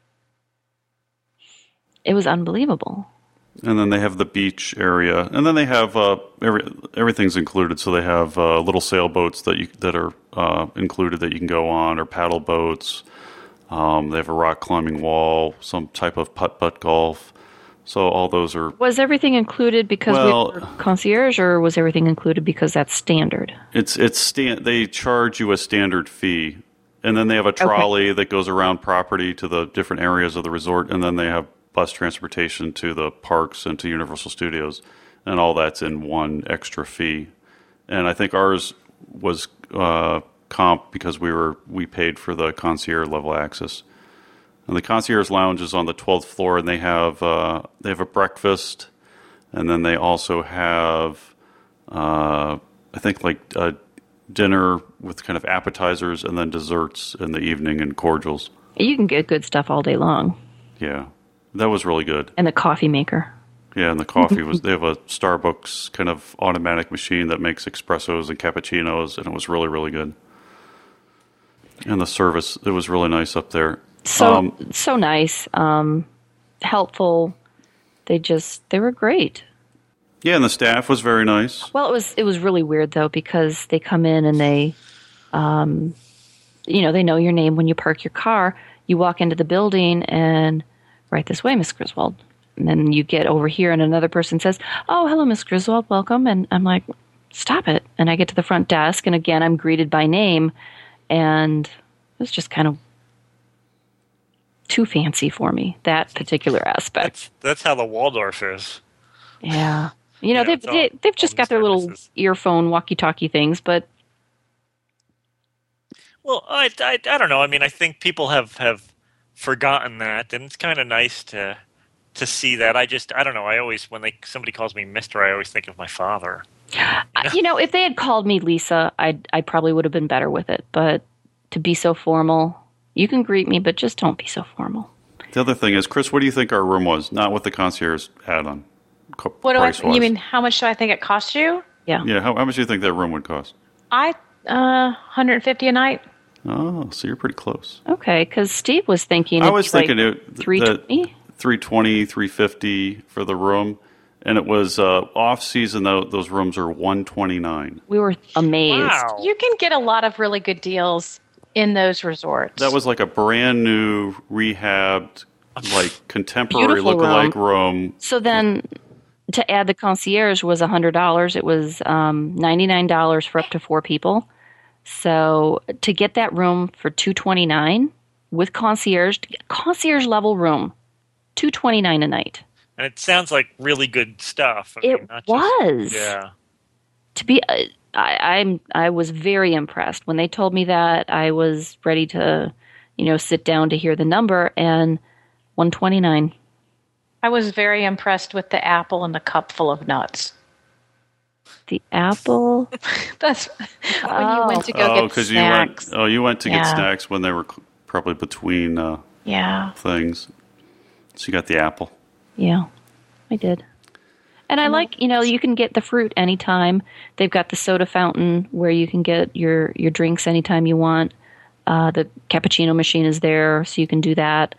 it was unbelievable. And then they have the beach area, and then they have uh, every, everything's included. So they have uh, little sailboats that you that are uh, included that you can go on, or paddle boats. Um, they have a rock climbing wall, some type of putt-putt golf. So all those are... Was everything included because Well- we were concierge, or was everything included because that's standard? It's it's sta- they charge you a standard fee, and then they have a trolley that goes around property to the different areas of the resort, and then they have bus transportation to the parks and to Universal Studios, and all that's in one extra fee. And I think ours was uh, comp because we were we paid for the concierge level access. And the concierge lounge is on the twelfth floor, and they have uh, they have a breakfast, and then they also have uh, I think like a dinner with kind of appetizers and then desserts in the evening and cordials. You can get good stuff all day long. Yeah, that was really good. And the coffee maker. Yeah, and the coffee was, they have a Starbucks kind of automatic machine that makes espressos and cappuccinos, and it was really, really good. And the service, it was really nice up there. So Um, so nice, um, helpful. They just they were great. Yeah, and the staff was very nice. Well, it was it was really weird though because they come in and they, um, you know, they know your name when you park your car. You walk into the building and right this way, Miss Griswold. And then you get over here and another person says, "Oh, hello, Miss Griswold, welcome." And I'm like, "Stop it!" And I get to the front desk, and again, I'm greeted by name, and it was just kind of too fancy for me, that particular aspect. That's that's how the Waldorf is. Yeah. You know, Yeah, they've, it's all they, they've just home got their little services. earphone walkie-talkie things, but Well, I, I, I don't know. I mean, I think people have, have forgotten that, and it's kind of nice to to see that. I just, I don't know. I always, when they somebody calls me Mister, I always think of my father. I- you know, if they had called me Lisa, I I probably would have been better with it. But to be so formal, you can greet me, but just don't be so formal. The other thing is, Chris, what do you think our room was? Not with the concierge add-on. co- What do I? price-wise. You mean how much do I think it cost you? Yeah. Yeah, how, how much do you think that room would cost? I uh, one hundred fifty a night. Oh, so you're pretty close. Okay, because Steve was thinking I it's was like thinking it three twenty. three twenty, three fifty for the room, and it was uh, off season. Though those rooms are one twenty-nine. We were amazed. Wow. You can get a lot of really good deals in those resorts. That was like a brand new rehabbed, like contemporary Beautiful look-alike room. So then, to add the concierge was a hundred dollars. It was um, ninety nine dollars for up to four people. So to get that room for two twenty nine with concierge, concierge level room, two twenty nine a night. And it sounds like really good stuff. I It mean, not just- was. yeah. To be, uh, I, I'm I was very impressed when they told me that. I was ready to, you know, sit down to hear the number, and one twenty nine. I was very impressed with the apple and the cup full of nuts. The apple. That's when you went to go Oh, get because you went. snacks. Oh, you went to get Yeah. snacks when they were c- probably between uh, Yeah. things. So you got the apple. Yeah, I did. And I like, you know, you can get the fruit anytime. They've got the soda fountain where you can get your, your drinks anytime you want. Uh, the cappuccino machine is there, so you can do that.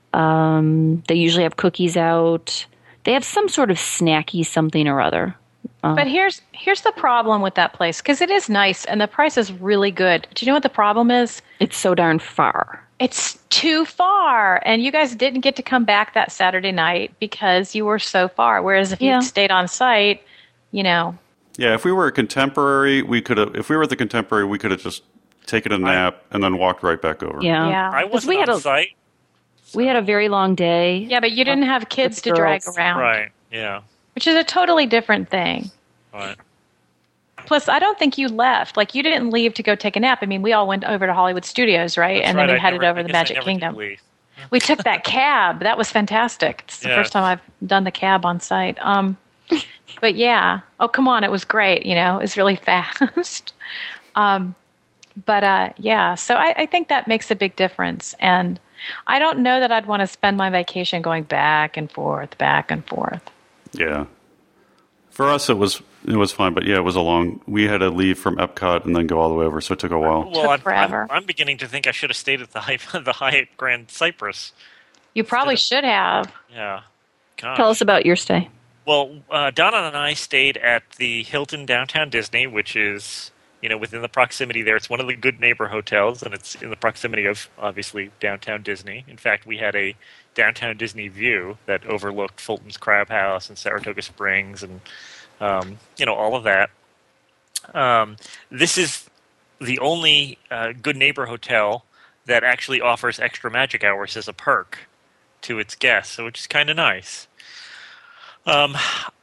Um, they usually have cookies out. They have some sort of snacky something or other. But here's here's the problem with that place, because it is nice and the price is really good. Do you know what the problem is? It's so darn far. It's too far, and you guys didn't get to come back that Saturday night because you were so far. Whereas if Yeah. you'd stayed on site, you know, Yeah, if we were a contemporary, we could have. If we were at the contemporary, we could have just taken a nap and then walked right back over. Yeah. Yeah. I 'Cause wasn't we had on a site. we had a very long day. yeah, but you didn't have kids with to drag girls. around, Right. Yeah. which is a totally different thing. Right. Plus, I don't think you left. Like, you didn't leave to go take a nap. I mean, we all went over to Hollywood Studios, right? That's and right, then we I headed never- over I to the guess I Magic never did Kingdom. leave. We took that cab. That was fantastic. It's the Yeah. first time I've done the cab on site. Um, but yeah. Oh, come on. It was great. You know, it was really fast. um, but uh, yeah, so I, I think that makes a big difference. And I don't know that I'd want to spend my vacation going back and forth, back and forth. Yeah. For us, it was it was fine, but yeah, it was a long. We had to leave from Epcot and then go all the way over, so it took a while. Well, I'm, forever. I'm, I'm beginning to think I should have stayed at the Hyatt, the Hyatt Grand Cypress. You probably should have. Yeah. Gosh. Tell us about your stay. Well, uh, Donna and I stayed at the Hilton Downtown Disney, which is you know, within the proximity there. It's one of the good neighbor hotels, and it's in the proximity of, obviously, downtown Disney. In fact, we had a downtown Disney view that overlooked Fulton's Crab House and Saratoga Springs and, um, you know, all of that. Um, this is the only uh, good neighbor hotel that actually offers extra magic hours as a perk to its guests, so which is kind of nice. Um,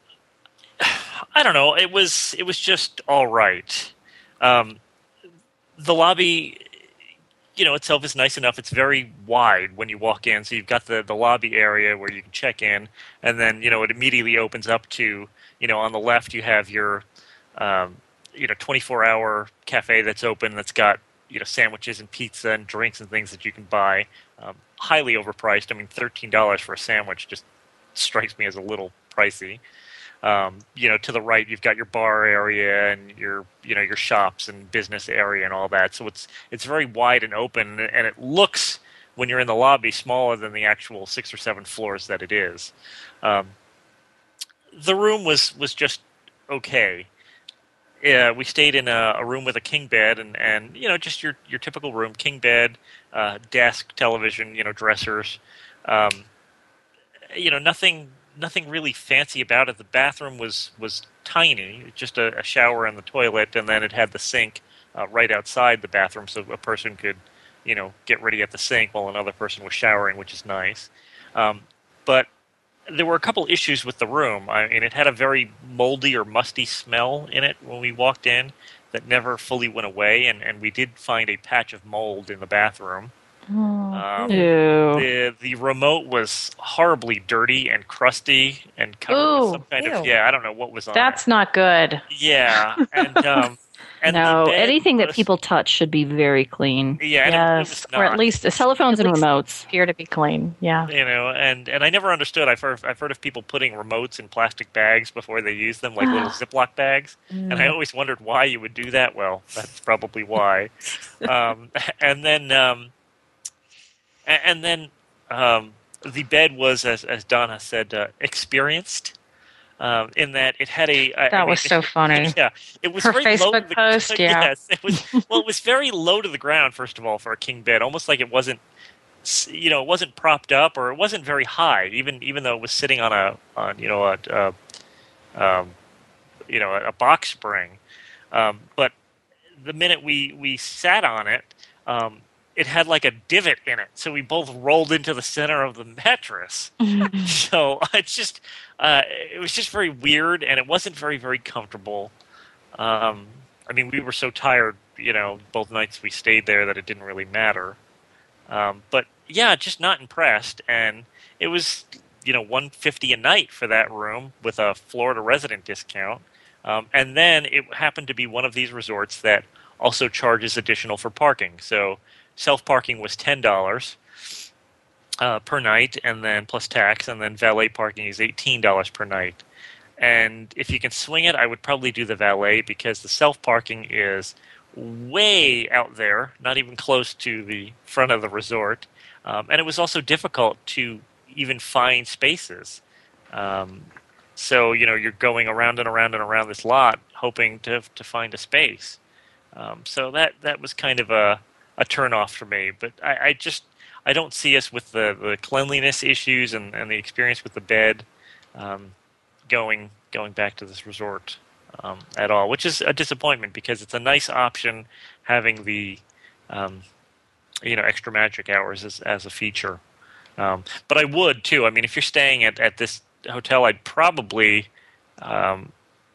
I don't know. It was it was just all right. Um, the lobby, you know, itself is nice enough. It's very wide when you walk in, so you've got the, the lobby area where you can check in, and then you know it immediately opens up to, you know, on the left you have your um, you know twenty-four hour cafe that's open that's got, you know, sandwiches and pizza and drinks and things that you can buy. Um, highly overpriced. I mean, thirteen dollars for a sandwich just strikes me as a little pricey. Um, you know, to the right, you've got your bar area and your, you know, your shops and business area and all that. So it's it's very wide and open, and it looks, when you're in the lobby, smaller than the actual six or seven floors that it is. Um, the room was was just okay. Yeah, we stayed in a, a room with a king bed and, and you know, just your, your typical room, king bed, uh, desk, television, you know, dressers. Um, you know, nothing nothing really fancy about it. The bathroom was, was tiny, just a, a shower and the toilet, and then it had the sink uh, right outside the bathroom so a person could, you know, get ready at the sink while another person was showering, which is nice. Um, but there were a couple issues with the room. I mean, it had a very moldy or musty smell in it when we walked in that never fully went away, and, and we did find a patch of mold in the bathroom. Um, Ew. the the remote was horribly dirty and crusty and covered Ooh, with some kind of, ew. yeah, I don't know what was on That's it. not good. Yeah, and um, and no, the bed anything that was- people touch should be very clean. yeah, and it- it was Yes, or at not. least Telephones at and least remotes. appear to be clean. Yeah. You know, and, and I never understood. I've heard, I've heard of people putting remotes in plastic bags before they use them, like little Ziploc bags. And I always wondered why you would do that. Well, that's probably why. um, and then, um, a- and then um, the bed was, as, as Donna said, uh, experienced. Um, in that it had a I- I That mean, was so funny. Yeah, it was Her very low to Facebook the, post, yeah. Yes, it was. Well, it was very low to the ground. First of all, for a king bed, almost like it wasn't, s- you know, it wasn't propped up, or it wasn't very high. Even even though it was sitting on a on you know a, a um, you know a box spring, um, but the minute we we sat on it, um, it had like a divot in it, so we both rolled into the center of the mattress. So it's just, uh, it was just very weird, and it wasn't very, very comfortable. Um, I mean, we were so tired, you know, both nights we stayed there that it didn't really matter. Um, but yeah, just not impressed. And it was, you know, one hundred fifty dollars a night for that room with a Florida resident discount. Um, and then it happened to be one of these resorts that also charges additional for parking. So self-parking was ten dollars uh, per night, and then plus tax, and then valet parking is eighteen dollars per night. And if you can swing it, I would probably do the valet because the self-parking is way out there, not even close to the front of the resort. Um, and it was also difficult to even find spaces. Um, so, you know, you're going around and around and around this lot hoping to to find a space. Um, so that, that was kind of a, a turn-off for me. But I, I just I don't see us with the, the cleanliness issues and, and the experience with the bed um, going going back to this resort um, at all, which is a disappointment because it's a nice option having the um, you know extra magic hours as, as a feature. Um, but I would too. I mean, if you're staying at, at this hotel, I'd probably um,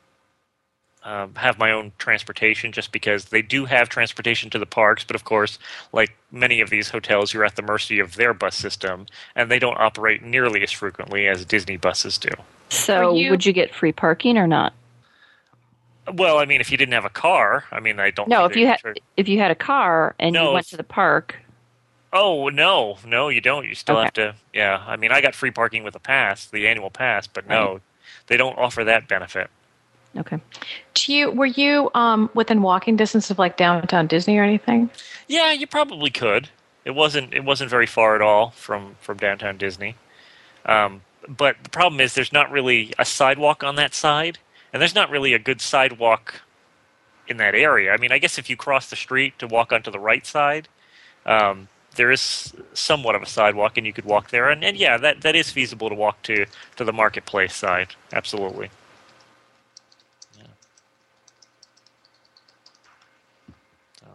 um, have my own transportation just because they do have transportation to the parks. But of course, like many of these hotels, you're at the mercy of their bus system, and they don't operate nearly as frequently as Disney buses do. So, Were you- would you get free parking or not? Well, I mean, if you didn't have a car, I mean, I don't. No, think if you they had charge- if you had a car and No, you went if- to the park. Oh no, no, you don't. You still Okay. have to. Yeah, I mean, I got free parking with a pass, the annual pass, but no, Right. they don't offer that benefit. Okay. Do you were you um, within walking distance of like downtown Disney or anything? Yeah, you probably could. It wasn't. It wasn't very far at all from from downtown Disney. Um, but the problem is, there's not really a sidewalk on that side, and there's not really a good sidewalk in that area. I mean, I guess if you cross the street to walk onto the right side, um, there is somewhat of a sidewalk, and you could walk there. And, and yeah, that, that is feasible to walk to, to the marketplace side. Absolutely. Yeah. So.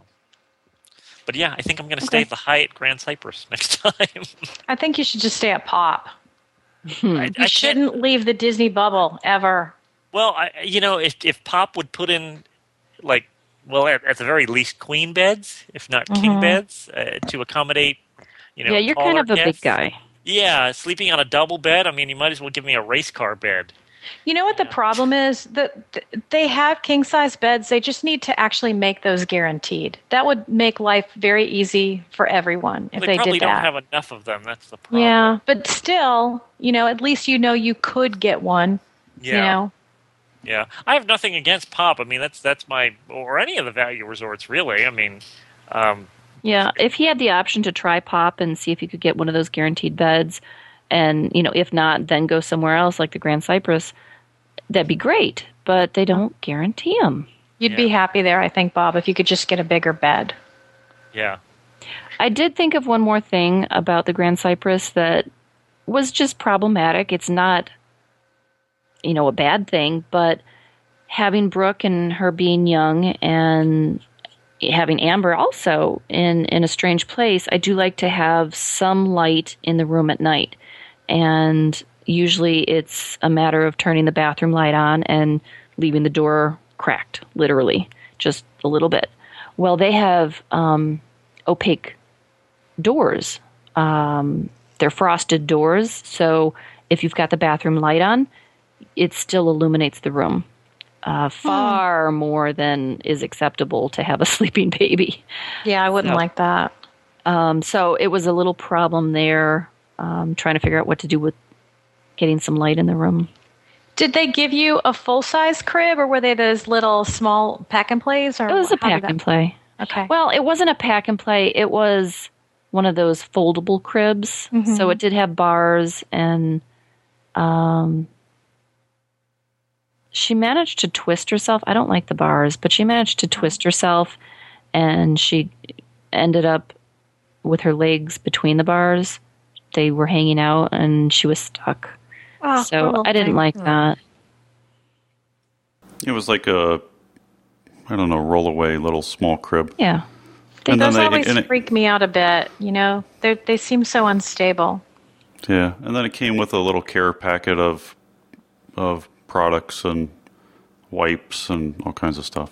But yeah, I think I'm going to stay Okay. at the Hyatt Grand Cypress next time. I think you should just stay at Pop. I, You I can't- shouldn't leave the Disney bubble ever. Well, I, you know, if if Pop would put in, like, well, at, at the very least, queen beds, if not king Mhm. beds, uh, to accommodate, you know, yeah, you're kind taller of a big guests. guy. Yeah, sleeping on a double bed. I mean, you might as well give me a race car bed. You know what the problem is? That th- they have king size beds. They just need to actually make those guaranteed. That would make life very easy for everyone if they they, probably did don't that. have enough of them. That's the problem. Yeah, but still, you know, at least you know you could get one. Yeah. You know, Yeah, I have nothing against Pop. I mean, that's that's my or any of the value resorts really. I mean, um, Yeah, if he had the option to try Pop and see if he could get one of those guaranteed beds, and you know, if not, then go somewhere else like the Grand Cypress, that'd be great. But they don't guarantee them. you'd be Yeah. happy there, I think, Bob, if you could just get a bigger bed. yeah, I did think of one more thing about the Grand Cypress that was just problematic. It's not, you know, a bad thing, but having Brooke and her being young and having Amber also in, in a strange place, I do like to have some light in the room at night. And usually it's a matter of turning the bathroom light on and leaving the door cracked, literally, just a little bit. Well, they have um, opaque doors. Um, they're frosted doors, so if you've got the bathroom light on, it still illuminates the room. Uh, far more than is acceptable to have a sleeping baby. Yeah, I wouldn't So- like that. Um, so it was a little problem there, um, trying to figure out what to do with getting some light in the room. Did they give you a full size crib, or were they those little small pack and plays? Or It was a how did pack that- and play. Okay. Well, it wasn't a pack and play. It was one of those foldable cribs. Mhm. So it did have bars, and um, she managed to twist herself. I don't like the bars, but she managed to twist herself, and she ended up with her legs between the bars. They were hanging out, and she was stuck. Oh, so little I didn't thing. like that. It was like a, I don't know, roll away little small crib. Yeah. They, And then Those they- always and it- freak me out a bit. You know, they they seem so unstable. Yeah, and then it came with a little care packet of of products and wipes and all kinds of stuff.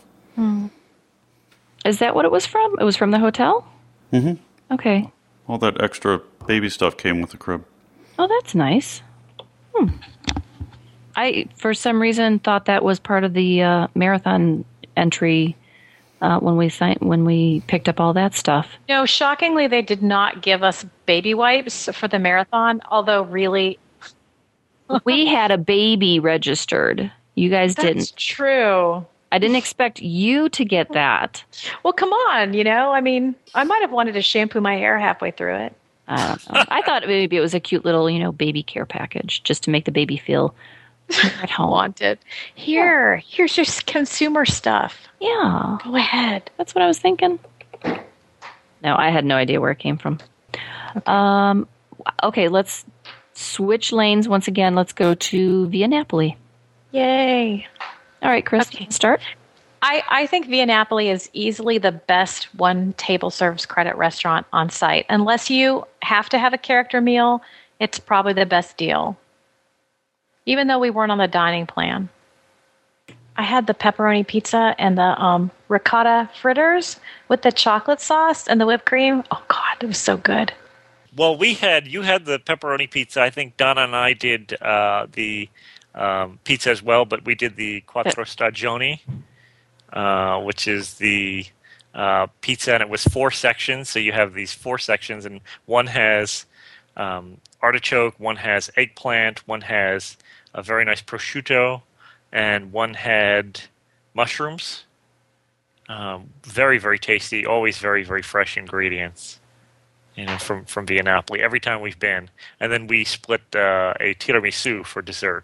Is that what it was from? It was from the hotel? Mm-hmm. Okay. All that extra baby stuff came with the crib. Oh, that's nice. Hmm. I, for some reason, thought that was part of the uh, marathon entry uh, when we signed, when we picked up all that stuff. No, shockingly, they did not give us baby wipes for the marathon. Although, really, We had a baby registered. You guys that's didn't. true. I didn't expect you to get that. Well, come on, you know. I mean, I might have wanted to shampoo my hair halfway through it. I don't know. I thought maybe it was a cute little, you know, baby care package just to make the baby feel at home. Wanted. Here, here's your s- consumer stuff. Yeah, Go ahead. that's what I was thinking. No, I had no idea where it came from. Um, okay, let's switch lanes once again. Let's go to Via Napoli. Yay. All right, Chris, Okay. start. I, I think Via Napoli is easily the best one table service credit restaurant on site. Unless you have to have a character meal, it's probably the best deal. Even though we weren't on the dining plan. I had the pepperoni pizza and the um, ricotta fritters with the chocolate sauce and the whipped cream. Oh, God, it was so good. Well, we had you had the pepperoni pizza. I think Donna and I did uh, the um, pizza as well, but we did the quattro stagioni, uh, which is the uh, pizza, and it was four sections. So you have these four sections, and one has um, artichoke, one has eggplant, one has a very nice prosciutto, and one had mushrooms. Um, very, very tasty. Always very, very fresh ingredients. You know, from from Via Napoli every time we've been, and then we split uh, a tiramisu for dessert,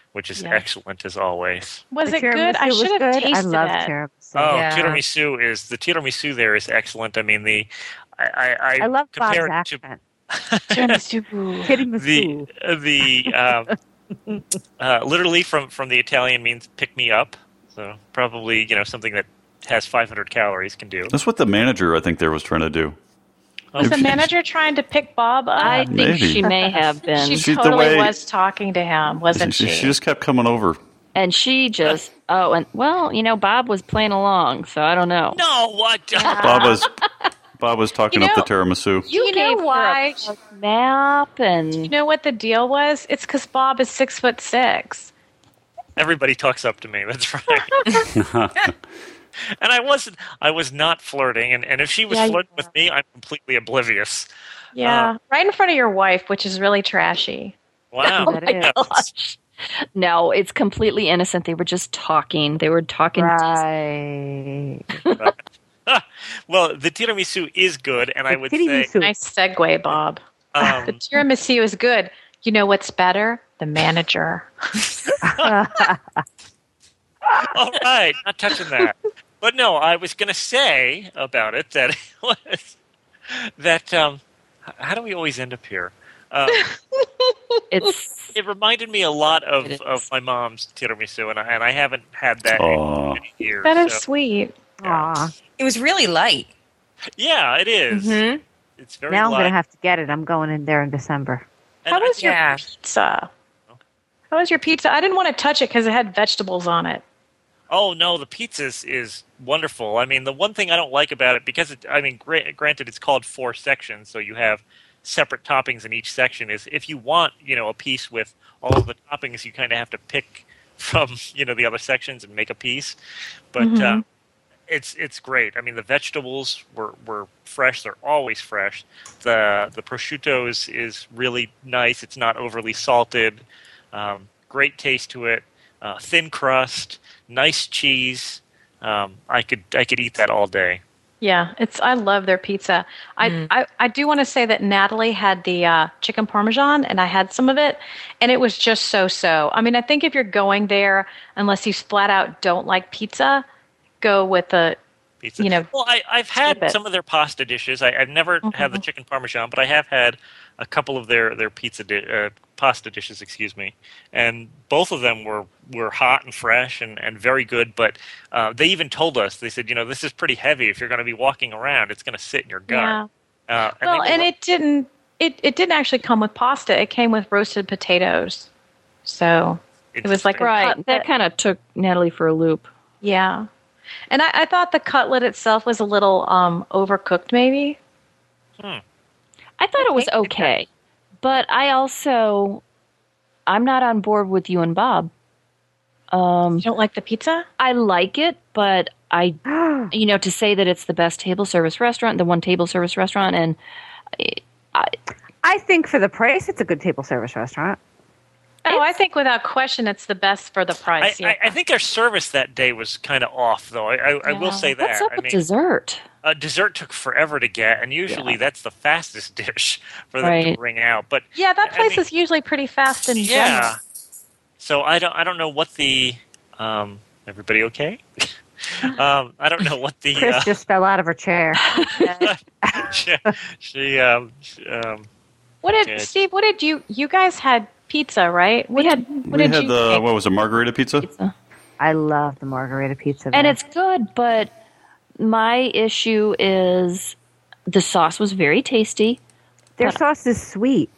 which is Yeah. excellent as always. Was The it good? I tiramisu was should have good. tasted I love it. tiramisu. Oh, Yeah. tiramisu is the tiramisu there is excellent. I mean the I I, I, I love Bob's compare it accent. Tiramisu. the Tiramisu. the um, uh, literally from from the Italian means pick me up. So probably you know something that has five hundred calories can do. That's what the manager, I think, there was trying to do. Was the She- manager trying to pick Bob up? I think Maybe. she may have been. she She- the totally way- was talking to him, wasn't she, she? she just kept coming over. And she just, oh, and well, you know, Bob was playing along, so I don't know. No, what? Bob was Bob was talking You up know- the tiramisu. You, know gave her why? a map and You know what the deal was? It's because Bob is six foot six. Everybody talks up to me. That's right. And I wasn't. I was not flirting. And, and if she was Yeah, you flirting were. with me, I'm completely oblivious. Yeah, right in front of your wife, which is really trashy. Wow. Oh my gosh. No, it's completely innocent. They were just talking. They were talking. Right. Well, the tiramisu is good, and I The would say, tiramisu. Nice segue, Bob. The um, tiramisu is good. You know what's better? The manager. all right, not touching that. But no, I was going to say about it that it was that. Um, h- how do we always end up here? Um, It's it reminded me a lot of, It is. of my mom's tiramisu, and I, and I haven't had that Aw. in many years. That is so- sweet. Aw. It was really light. yeah, it is. Mhm. It's very Now I'm light. going to have to get it. I'm going in there in December. And How I- was your Yeah. pizza? How was your pizza? I didn't want to touch it because it had vegetables on it. Oh no, the pizza is, is wonderful. I mean, the one thing I don't like about it, because it, I mean, gra- granted, it's called four sections, so you have separate toppings in each section. Is if you want, you know, a piece with all of the toppings, you kind of have to pick from, you know, the other sections and make a piece. But Mhm. uh, it's it's great. I mean, the vegetables were, were fresh; they're always fresh. the The prosciutto is, is really nice. It's not overly salted. Um, great taste to it. Uh, thin crust. Nice cheese. Um, I could I could eat that all day. Yeah, it's. I love their pizza. I Mm. I, I do want to say that Natalie had the uh, chicken parmesan, and I had some of it, and it was just so so. I mean, I think if you're going there, unless you flat out don't like pizza, go with the. Pizza. You know, well, I, I've had skip it. some of their pasta dishes. I, I've never had the Mhm. chicken parmesan, but I have had a couple of their their pizza di- uh, pasta dishes. Excuse me, and both of them were, were hot and fresh and, and very good. But uh, they even told us, they said, you know, this is pretty heavy. If you're going to be walking around, it's going to sit in your gut. Yeah. Uh, and Well, they and were- it didn't. It it didn't actually come with pasta. It came with roasted potatoes. So it was like a right. cutlet. That kind of took Natalie for a loop. Yeah. And I, I thought the cutlet itself was a little um, overcooked, maybe. Hmm. I thought it was okay, but I also, I'm not on board with you and Bob. Um, You don't like the pizza? I like it, but I, you know, to say that it's the best table service restaurant, the one table service restaurant, and I, I think for the price, it's a good table service restaurant. Oh, I think without question it's the best for the I, price. yeah. I, I think their service that day was kind of off, though. I, I, I will Yeah. say that. what's up I with mean, dessert? uh, dessert took forever to get, and usually Yeah. that's the fastest dish for them Right. to bring out. But yeah, that I place mean- is usually pretty fast in yeah, general. so I don't I don't know what the um, everybody okay? um, I don't know what the Chris uh, just fell out of her chair. she, she um, she, um, What did Good. Steve? What did you? You guys had pizza, right? What We had- did, what We did had you the make? what was it, margarita pizza? Pizza. I love the margarita pizza. And there. it's good, but my issue is the sauce was very tasty, Their but- sauce is sweet.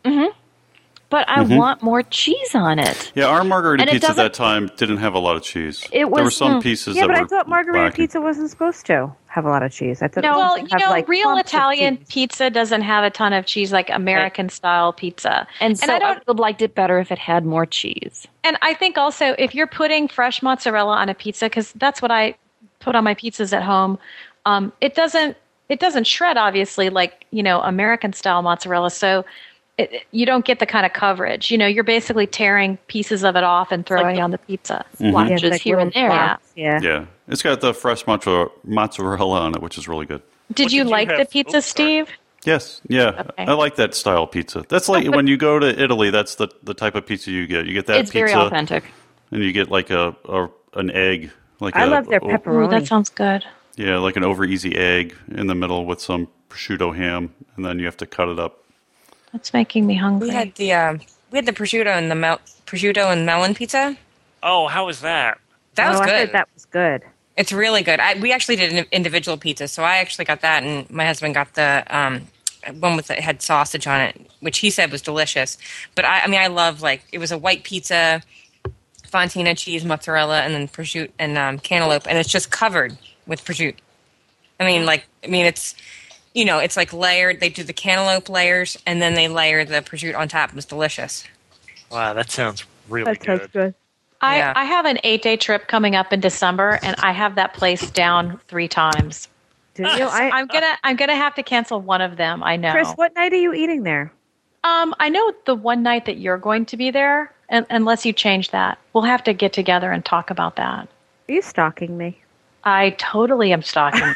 but I Mhm. want more cheese on it. Yeah, our margarita And it pizza at that doesn't- time didn't have a lot of cheese. It there were was- some mm. pieces Yeah, that but I were thought margarita lacking. pizza wasn't supposed to have a lot of cheese. I thought it No, was well, supposed you to have, know, like, real clumps of Italian cheese. pizza doesn't have a ton of cheese like American style pizza. And so I I, don't- would have liked it better if it had more cheese. And I think also if you're putting fresh mozzarella on a pizza, because that's what I put on my pizzas at home, um, it doesn't it doesn't shred obviously like you know American style mozzarella. So it, it- you don't get the kind of coverage. You know, you're basically tearing pieces of it off and throwing Like the- on the pizza. Mhm. Watches Yeah, it's like here and little there. blocks, Yeah. Yeah, it's got the fresh mozzarella mozzarella on it, which is really good. Did What you did you like the have? pizza, Oops, sorry. Steve? Yes, yeah, Okay. I like that style pizza. That's like when you go to Italy. That's the, the type of pizza you get. You get that It's pizza, very authentic. and you get like a, a an egg, like I a, love their o- pepperoni. Ooh, that sounds good. yeah, like an over easy egg in the middle with some prosciutto ham, and then you have to cut it up. That's making me hungry. We had the um, we had the prosciutto and the mel- prosciutto and melon pizza. Oh, how was that? That was oh, I good. heard that was good. It's really good. I, we actually did an individual pizza, so I actually got that, and my husband got the um, one with the, had sausage on it, which he said was delicious. But I, I mean, I love like it was a white pizza, fontina cheese, mozzarella, and then prosciutto and um, cantaloupe, and it's just covered with prosciutto. I mean, like I mean, it's you know, it's like layered. They do the cantaloupe layers, and then they layer the prosciutto on top. It was delicious. Wow, that sounds really That sounds good. good. I, Yeah. I have an eight day trip coming up in December, and I have that place down three times. Do you? I, I'm gonna I'm gonna have to cancel one of them. I know. Chris, what night are you eating there? Um, I know the one night that you're going to be there, and, unless you change that, we'll have to get together and talk about that. Are you stalking me? I totally am stalking.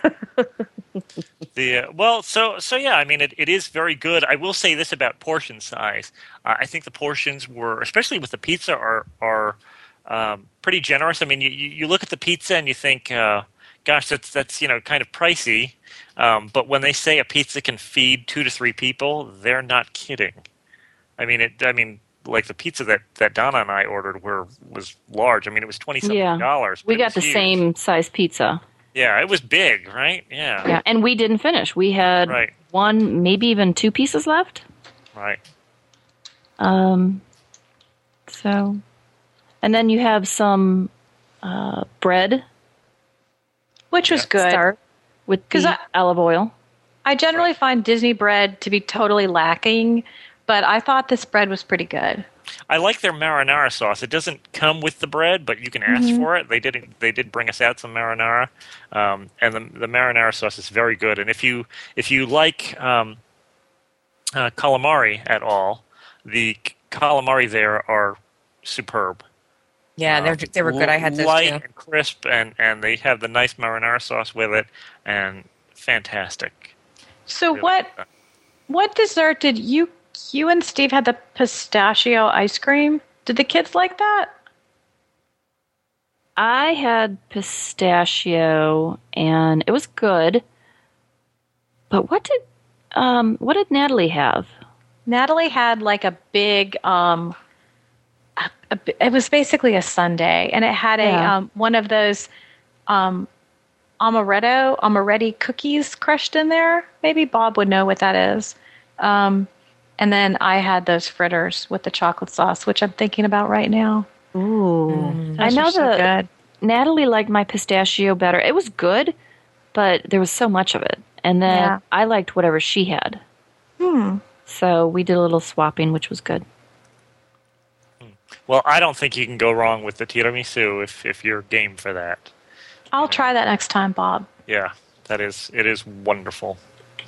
The uh, well, so so yeah, I mean, it, it is very good. I will say this about portion size. Uh, I think the portions were, especially with the pizza, are are um, pretty generous. I mean, you, you you look at the pizza and you think, uh, gosh, that's that's you know kind of pricey. Um, but when they say a pizza can feed two to three people, they're not kidding. I mean, it. I mean, like the pizza that, that Donna and I ordered were was large. I mean, it was twenty something Yeah. dollars. but We it got was the huge. same size pizza. Yeah, it was big, right? Yeah, Yeah, and we didn't finish. We had Right. one, maybe even two pieces left. right. Um, so, and then you have some uh, bread Which was Yeah. good. start with 'Cause the I- olive oil. I generally find Disney bread to be totally lacking, but I thought this bread was pretty good. I like their marinara sauce. It doesn't come with the bread, but you can ask Mm-hmm. for it. They did they did bring us out some marinara, um, and the the marinara sauce is very good. And if you if you like um, uh, calamari at all, the c- calamari there are superb. Yeah, they Um, they were good. I had those light too. and crisp, and and they have the nice marinara sauce with it, and fantastic. So Really what good. what dessert did you you and Steve had the pistachio ice cream? Did the kids like that? I had pistachio, and it was good. But what did um, what did Natalie have? Natalie had like a big um a, a, it was basically a sundae, and it had a Yeah. um one of those um amaretto amaretti cookies crushed in there. Maybe Bob would know what that is. Um and then I had those fritters with the chocolate sauce, which I'm thinking about right now. Ooh. I Those know are so the- good. Natalie liked my pistachio better. It was good, but there was so much of it. And then Yeah. I liked whatever she had. Hmm. So we did a little swapping, which was good. Well, I don't think you can go wrong with the tiramisu if if you're game for that. I'll try that next time, Bob. Yeah, that is it is wonderful.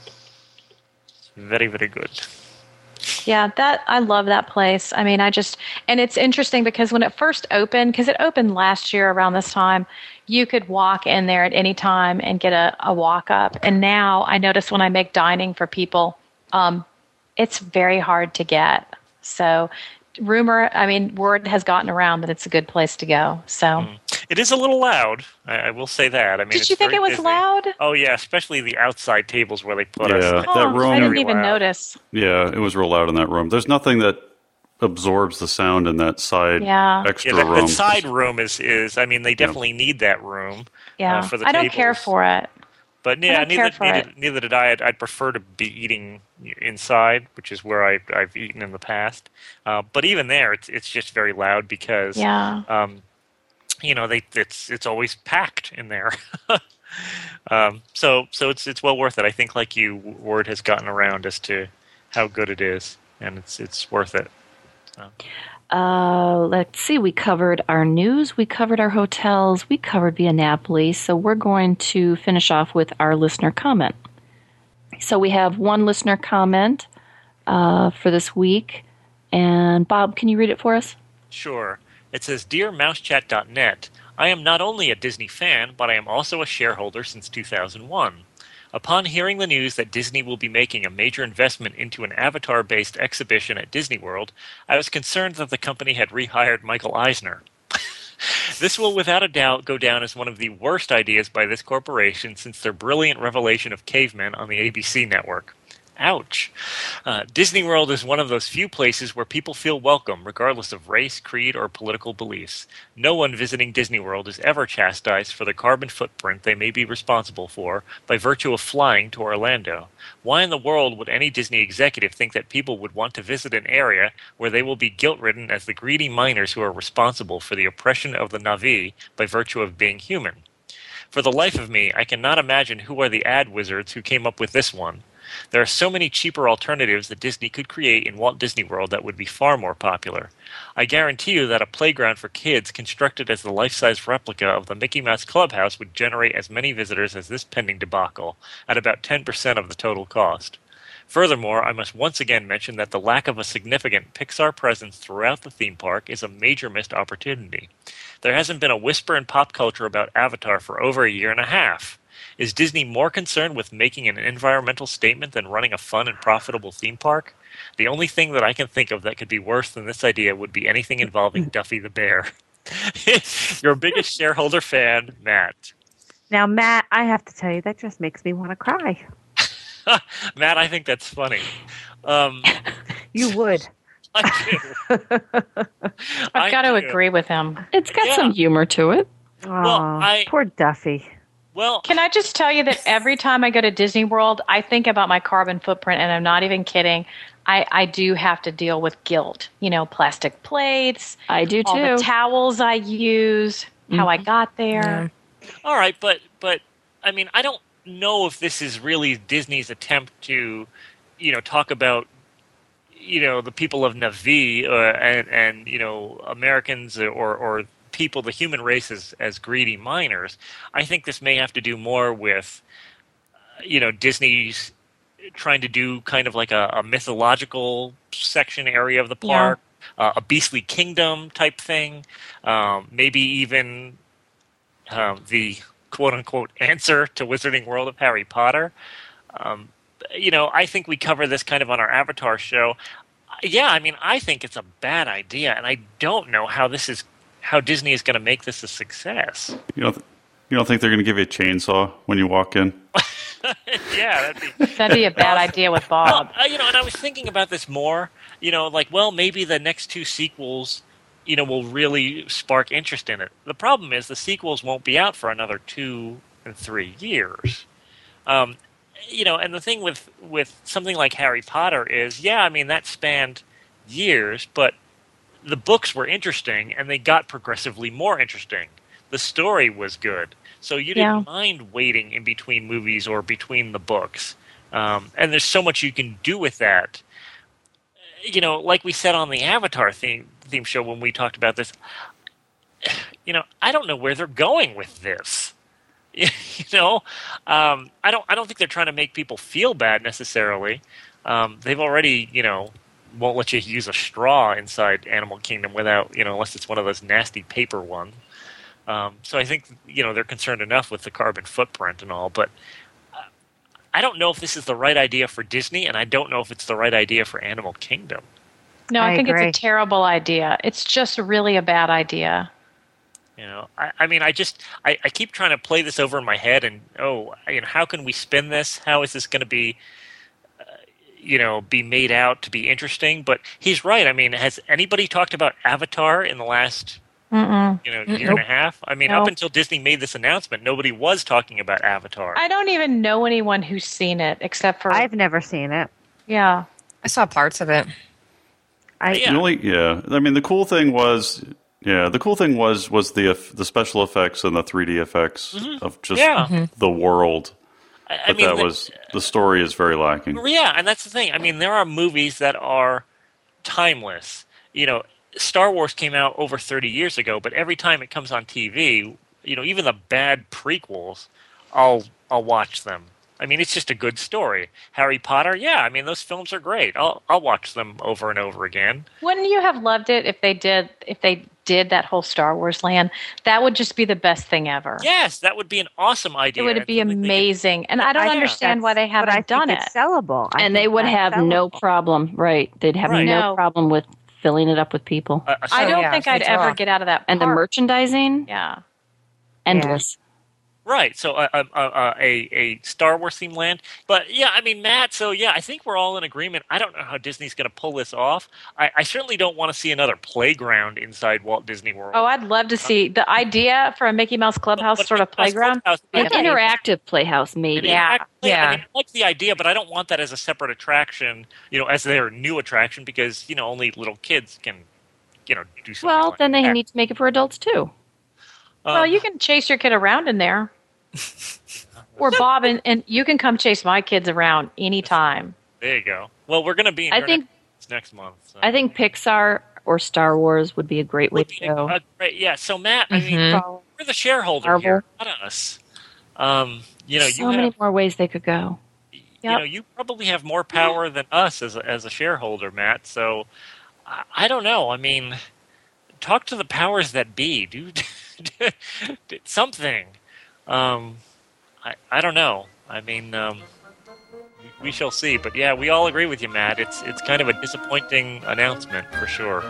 Very very good. Yeah, that I love that place. I mean, I just and it's interesting because when it first opened, because it opened last year around this time, you could walk in there at any time and get a, a walk up. And now I notice when I make dining for people, um, it's very hard to get. So rumor, I mean, word has gotten around that it's a good place to go. So It is a little loud. I, I will say that. I mean, did it's you think very it was busy. loud? Oh yeah, especially the outside tables where they put Yeah. us. That Oh, room- I didn't Very even loud. notice. Yeah, it was real loud in that room. There's nothing that absorbs the sound in that side Yeah. extra Yeah, the, room. the side room is is. I mean, they definitely need that room. Yeah, uh, for the I don't care tables. for it. But yeah, don't care neither for neither, it. neither did I. I'd, I'd prefer to be eating inside, which is where I, I've eaten in the past. Uh, but even there, it's it's just very loud because Yeah. um, you know they it's it's always packed in there. um, so so it's it's well worth it. I think, like you, word has gotten around as to how good it is, and it's it's worth it. Uh, let's see. We covered our news. We covered our hotels. We covered Via Napoli. So we're going to finish off with our listener comment. So we have one listener comment uh, for this week. And Bob, can you read it for us? Sure. It says, Dear Mousechat dot net, I am not only a Disney fan, but I am also a shareholder since two thousand one. Upon hearing the news that Disney will be making a major investment into an Avatar-based exhibition at Disney World, I was concerned that the company had rehired Michael Eisner. This will without a doubt go down as one of the worst ideas by this corporation since their brilliant revelation of cavemen on the A B C network. Ouch. Uh, Disney World is one of those few places where people feel welcome, regardless of race, creed, or political beliefs. No one visiting Disney World is ever chastised for the carbon footprint they may be responsible for by virtue of flying to Orlando. Why in the world would any Disney executive think that people would want to visit an area where they will be guilt-ridden as the greedy miners who are responsible for the oppression of the Na'vi by virtue of being human? For the life of me, I cannot imagine who are the ad wizards who came up with this one. There are so many cheaper alternatives that Disney could create in Walt Disney World that would be far more popular. I guarantee you that a playground for kids constructed as the life-size replica of the Mickey Mouse Clubhouse would generate as many visitors as this pending debacle, at about ten percent of the total cost. Furthermore, I must once again mention that the lack of a significant Pixar presence throughout the theme park is a major missed opportunity. There hasn't been a whisper in pop culture about Avatar for over a year and a half. Is Disney more concerned with making an environmental statement than running a fun and profitable theme park? The only thing that I can think of that could be worse than this idea would be anything involving Duffy the Bear. Your biggest shareholder fan, Matt. Now, Matt, I have to tell you, that just makes me want to cry. Matt, I think that's funny. Um, you would. I do. I've I got to do. agree with him. It's got Yeah. some humor to it. Oh, I- poor Duffy. Well, Can I just tell you that every time I go to Disney World, I think about my carbon footprint, and I'm not even kidding. I, I do have to deal with guilt. You know, plastic plates, I do all too. the towels I use, how I got there. all right, but but I mean, I don't know if this is really Disney's attempt to, you know, talk about, you know, the people of Na'vi uh, and and you know Americans or or people, the human race, as, as greedy miners. I think this may have to do more with, uh, you know, Disney's trying to do kind of like a, a mythological section area of the park, uh, a Beastly Kingdom type thing, um, maybe even um, the quote-unquote answer to Wizarding World of Harry Potter. Um, you know, I think we cover this kind of on our Avatar show. Yeah, I mean, I think it's a bad idea, and I don't know how this is how Disney is going to make this a success. You don't, you don't think they're going to give you a chainsaw when you walk in? Yeah, that'd be That'd be a bad idea with Bob. Well, uh, you know, and I was thinking about this more. You know, like, well, maybe the next two sequels, you know, will really spark interest in it. The problem is the sequels won't be out for another two and three years. Um, you know, and the thing with with something like Harry Potter is, yeah, I mean, that spanned years, but the books were interesting, and they got progressively more interesting. The story was good, so you didn't Yeah. mind waiting in between movies or between the books. Um, and there's so much you can do with that. You know, like we said on the Avatar theme theme show when we talked about this. You know, I don't know where they're going with this. You know, um, I don't. I don't think they're trying to make people feel bad necessarily. Um, they've already, you know, won't let you use a straw inside Animal Kingdom without, you know, unless it's one of those nasty paper ones. Um, so I think, you know, they're concerned enough with the carbon footprint and all, but uh, I don't know if this is the right idea for Disney, and I don't know if it's the right idea for Animal Kingdom. No, I, I think agree. it's a terrible idea. It's just really a bad idea. You know, I, I mean, I just, I, I keep trying to play this over in my head, and oh, you know, how can we spin this? How is this going to be, uh, you know, be made out to be interesting? But he's right. I mean, has anybody talked about Avatar in the last, Mm-mm. you know, year and a half? I mean, Nope. up until Disney made this announcement, nobody was talking about Avatar. I don't even know anyone who's seen it except for I've never seen it. yeah. I saw parts of it. I Yeah. The only, yeah. I mean, the cool thing was, yeah, the cool thing was was the eff- the special effects and the three D effects of just Yeah. the world. I, I But mean, that the- was the story is very lacking. Yeah, and that's the thing. I mean, there are movies that are timeless. You know, Star Wars came out over thirty years ago, but every time it comes on T V, you know, even the bad prequels, I'll I'll watch them. I mean, it's just a good story. Harry Potter, yeah, I mean, those films are great. I'll I'll watch them over and over again. Wouldn't you have loved it if they did if they did that whole Star Wars land? That would just be the best thing ever. Yes, that would be an awesome idea. It would be and something they could- amazing. And I don't I- understand why they But I haven't think done it's it. sellable. I and they think would that's have no sellable. problem, right? They'd have Right. no No. problem with filling it up with people. A- a I Oh, don't yeah, think for I'd ever sure. get out of that and the park. merchandising, Yeah. endless. Right, so a, a, a, a, a Star Wars themed land. But yeah, I mean, Matt, so yeah, I think we're all in agreement. I don't know how Disney's going to pull this off. I, I certainly don't want to see another playground inside Walt Disney World. Oh, I'd love to see the idea for a Mickey Mouse Clubhouse But sort of Mickey Mouse playground. Clubhouse would An be Yeah. interactive playhouse, maybe. Yeah. Exactly. yeah. I mean, I like the idea, but I don't want that as a separate attraction, you know, as their new attraction, because, you know, only little kids can, you know, do something Well, like then they that. need to make it for adults too. Well, Um, you can chase your kid around in there. Or Bob, and, and you can come chase my kids around anytime. There you go. Well, we're going to be in I your think- next, next month. So. I think Pixar or Star Wars would be a great way Would to be go. a great- yeah, so Matt, I mean, Mhm. we're the shareholder Marvel. here, not us. Um, you know, so you many have, more ways they could go. you Yep. know, you probably have more power than us as a, as a shareholder, Matt. So I, I don't know. I mean, talk to the powers that be, dude. Something. Um, I I don't know. I mean, um, we- we shall see. But yeah, we all agree with you, Matt. It's it's kind of a disappointing announcement for sure.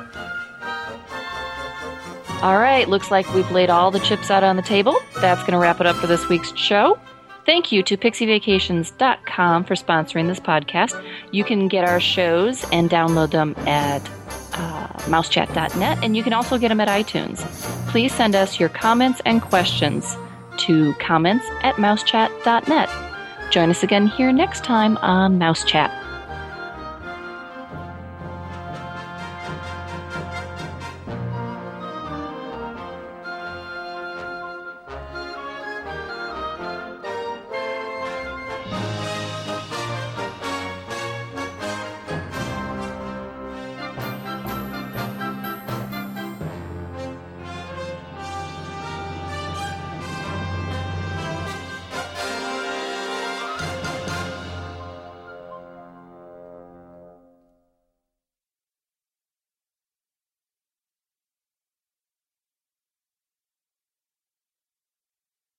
All right, looks like we've laid all the chips out on the table. That's going to wrap it up for this week's show. Thank you to pixie vacations dot com for sponsoring this podcast. You can get our shows and download them at uh, mousechat dot net, and you can also get them at iTunes. Please send us your comments and questions to comments at mousechat dot net. Join us again here next time on Mousechat.